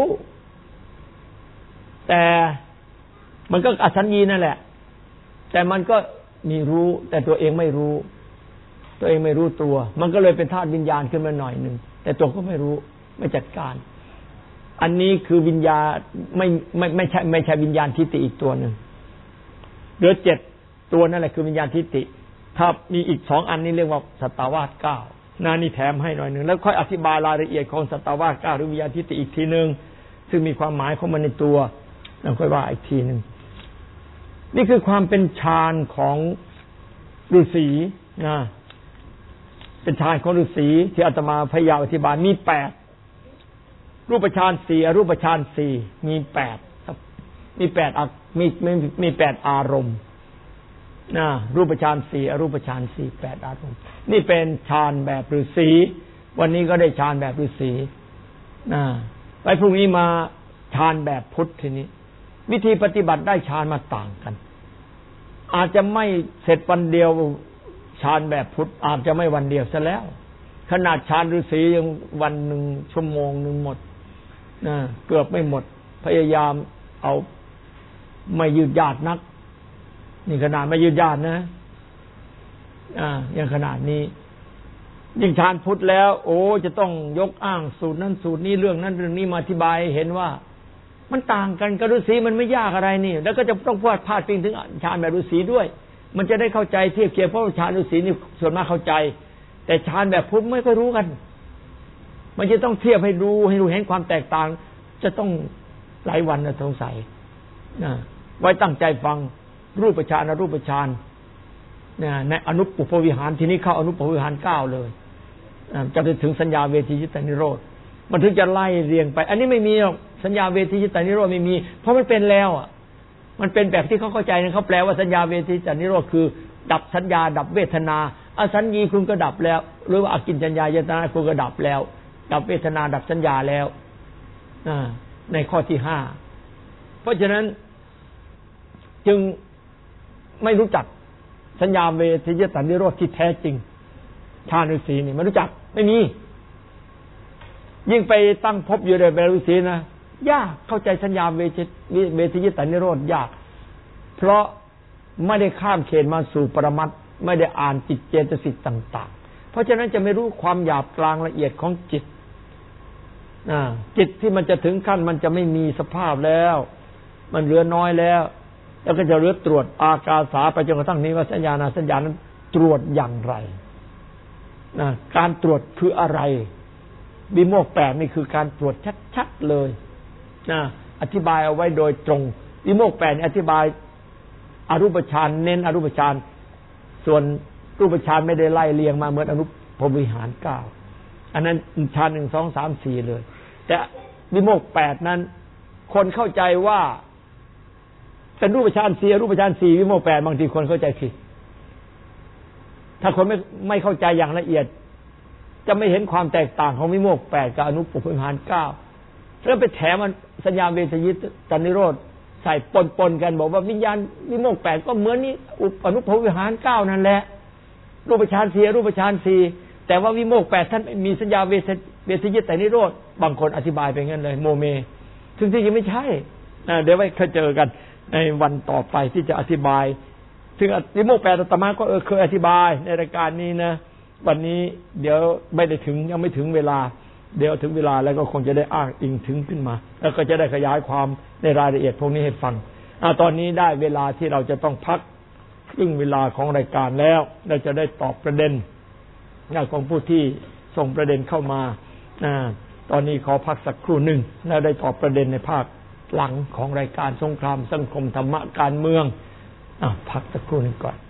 Speaker 1: แต่มันก็อสัญญีนั่นแหละแต่มันก็มีรู้แต่ตัวเองไม่รู้ตัวเองไม่รู้ตัวมันก็เลยเป็นธาตุวิญญาณขึ้นมาหน่อยนึงแต่ตัวก็ไม่รู้ไม่จัดการอันนี้คือวิญญาณไม่ใช่วิญญาณทิฏฐิอีกตัวนึงเหลือ7ตัวนั่นแหละคือวิญญาณทิฏฐิถ้ามีอีก2อันนี้เรียกว่าสัตตวาส9 นี่แถมให้หน่อยหนึ่งแล้วค่อยอธิบายรายละเอียดของสัตวาส9หรือวิญญาณทิฏฐิอีกทีนึงซึ่งมีความหมายของมันในตัวแล้วค่อยว่าอีกทีนึงนี่คือความเป็นฌานของฤาษีนะเป็นฌานของฤาษีที่อาตมาพยายามอธิบายมี8รูปฌาน4อรูปฌาน4มี8ครับมี8มี8อารมณ์รูปฌาน4อรูปฌาน4 8อารมณ์นี่เป็นฌานแบบฤาษีวันนี้ก็ได้ฌานแบบฤาษีไปพรุ่งนี้มาฌานแบบพุทธทีนี้วิธีปฏิบัติได้ฌานมาต่างกันอาจจะไม่เสร็จวันเดียวฌานแบบพุทธอาจจะไม่วันเดียวซะแล้วขนาดฌานฤาษียังวันหนึ่งชั่วโมงหนึ่งหมดเกือบไม่หมดพยายามเอาไม่ยืดยาดนักนี่ขนาดไม่ยืดยาดนะอย่างขนาดนี้ยิ่งฌานพุทธแล้วโอ้จะต้องยกอ้างสูตรนั้นสูตรนี้เรื่องนั้นเรื่องนี้มาอธิบายเห็นว่ามันต่างกันกับฤาษีมันไม่ยากอะไรนี่แล้วก็จะต้องพูดพาดพิงถึงฌานแบบฤาษีด้วยมันจะได้เข้าใจเทียบเคียงเพราะฌานฤาษีนี่ส่วนมากเข้าใจแต่ฌานแบบพุทธไม่ค่อยรู้กันมันจะต้องเทียบให้ดูเห็นความแตกต่างจะต้องหลายวันนะสงสัยไว้ตั้งใจฟังรูปฌานอรูปฌานในอนุปปุพวิหารทีนี้เข้าอนุปปุพวิหาร9เลยจะไปถึงสัญญาเวทีจิตตนิโรธมันถึงจะไล่เรียงไปอันนี้ไม่มีหรอกสัญญาเวทีจิตตนิโรธไม่มีเพราะมันเป็นแล้วมันเป็นแบบที่เขาเข้าใจนะเขาแปลว่าสัญญาเวทีจิตตนิโรธคือดับสัญญาดับเวทนาอสัญญีคุณก็ดับแล้วหรือว่าอกินจัญญายตนะคุณก็ดับแล้วดับเวทนาดับสัญญาแล้วในข้อที่5เพราะฉะนั้นจึงไม่รู้จักสัญญาเวทีจิตตนิโรธที่แท้จริงฌานฤาษีนี่ไม่รู้จักไม่มียิ่งไปตั้งพบอยู่ในแบบฤาษีนะยากเข้าใจสัญญาเวทีจิตตนิโรธยากเพราะไม่ได้ข้ามเขตมาสู่ปรมัตถ์ไม่ได้อ่านจิตเจตสิกต่างๆเพราะฉะนั้นจะไม่รู้ความหยาบกลางละเอียดของจิตจิตที่มันจะถึงขั้นมันจะไม่มีสภาพแล้วมันเหลือน้อยแล้วแล้วก็จะเหลือตรวจอากาสาไปจนกระทั่งนี้ว่าสัญญานั้นตรวจอย่างไรการตรวจคืออะไรวิโมกข์8นี่คือการตรวจชัดๆเลยอธิบายเอาไว้โดยตรงวิโมกข์8อธิบายอรูปฌานเน้นอรูปฌานส่วนรูปฌานไม่ได้ไล่เรียงมาเหมือนอนุปพวิหาร9อันนั้นฌาน1 2 3 4เลยแต่วิโมกข์8นั้นคนเข้าใจว่าเป็นรูปฌาน4รูปฌาน4วิโมกข์8บางทีคนเข้าใจผิดถ้าคนไม่เข้าใจอย่างละเอียดจะไม่เห็นความแตกต่างของวิโมกข์8กับอนุปปวิหาร9แล้วไปแถมมันสัญญาเวทยิตนิโรธใส่ปนกันบอกว่าวิญญาณวิโมกข์8ก็เหมือนนี้อนุปปวิหาร9นั่นแหละรูปฌาน4รูปฌาน4แต่ว่าวิโมกข์8ท่านมีสัญญาเวทยิตนิโรธบางคนอธิบายไปงั้นเลยโมเมซึ่งที่จริงไม่ใช่เดี๋ยวไว้เจอกันในวันต่อไปที่จะอธิบายถึงวิโมกข์8อาตมาก็เคยอธิบายในรายการนี้นะวันนี้เดี๋ยวไม่ได้ถึงยังไม่ถึงเวลาเดี๋ยวถึงเวลาแล้วก็คงจะได้อ้างอิงถึงขึ้นมาแล้วก็จะได้ขยายความในรายละเอียดพวกนี้ให้ฟังตอนนี้ได้เวลาที่เราจะต้องพักครึ่งเวลาของรายการแล้วเราจะได้ตอบประเด็นของผู้ที่ส่งประเด็นเข้ามาตอนนี้ขอพักสักครู่หนึ่งแล้วได้ตอบประเด็นในภาคหลังของรายการสงครามสังคมธรรมะการเมืองพักสักครู่หนึ่งก่อน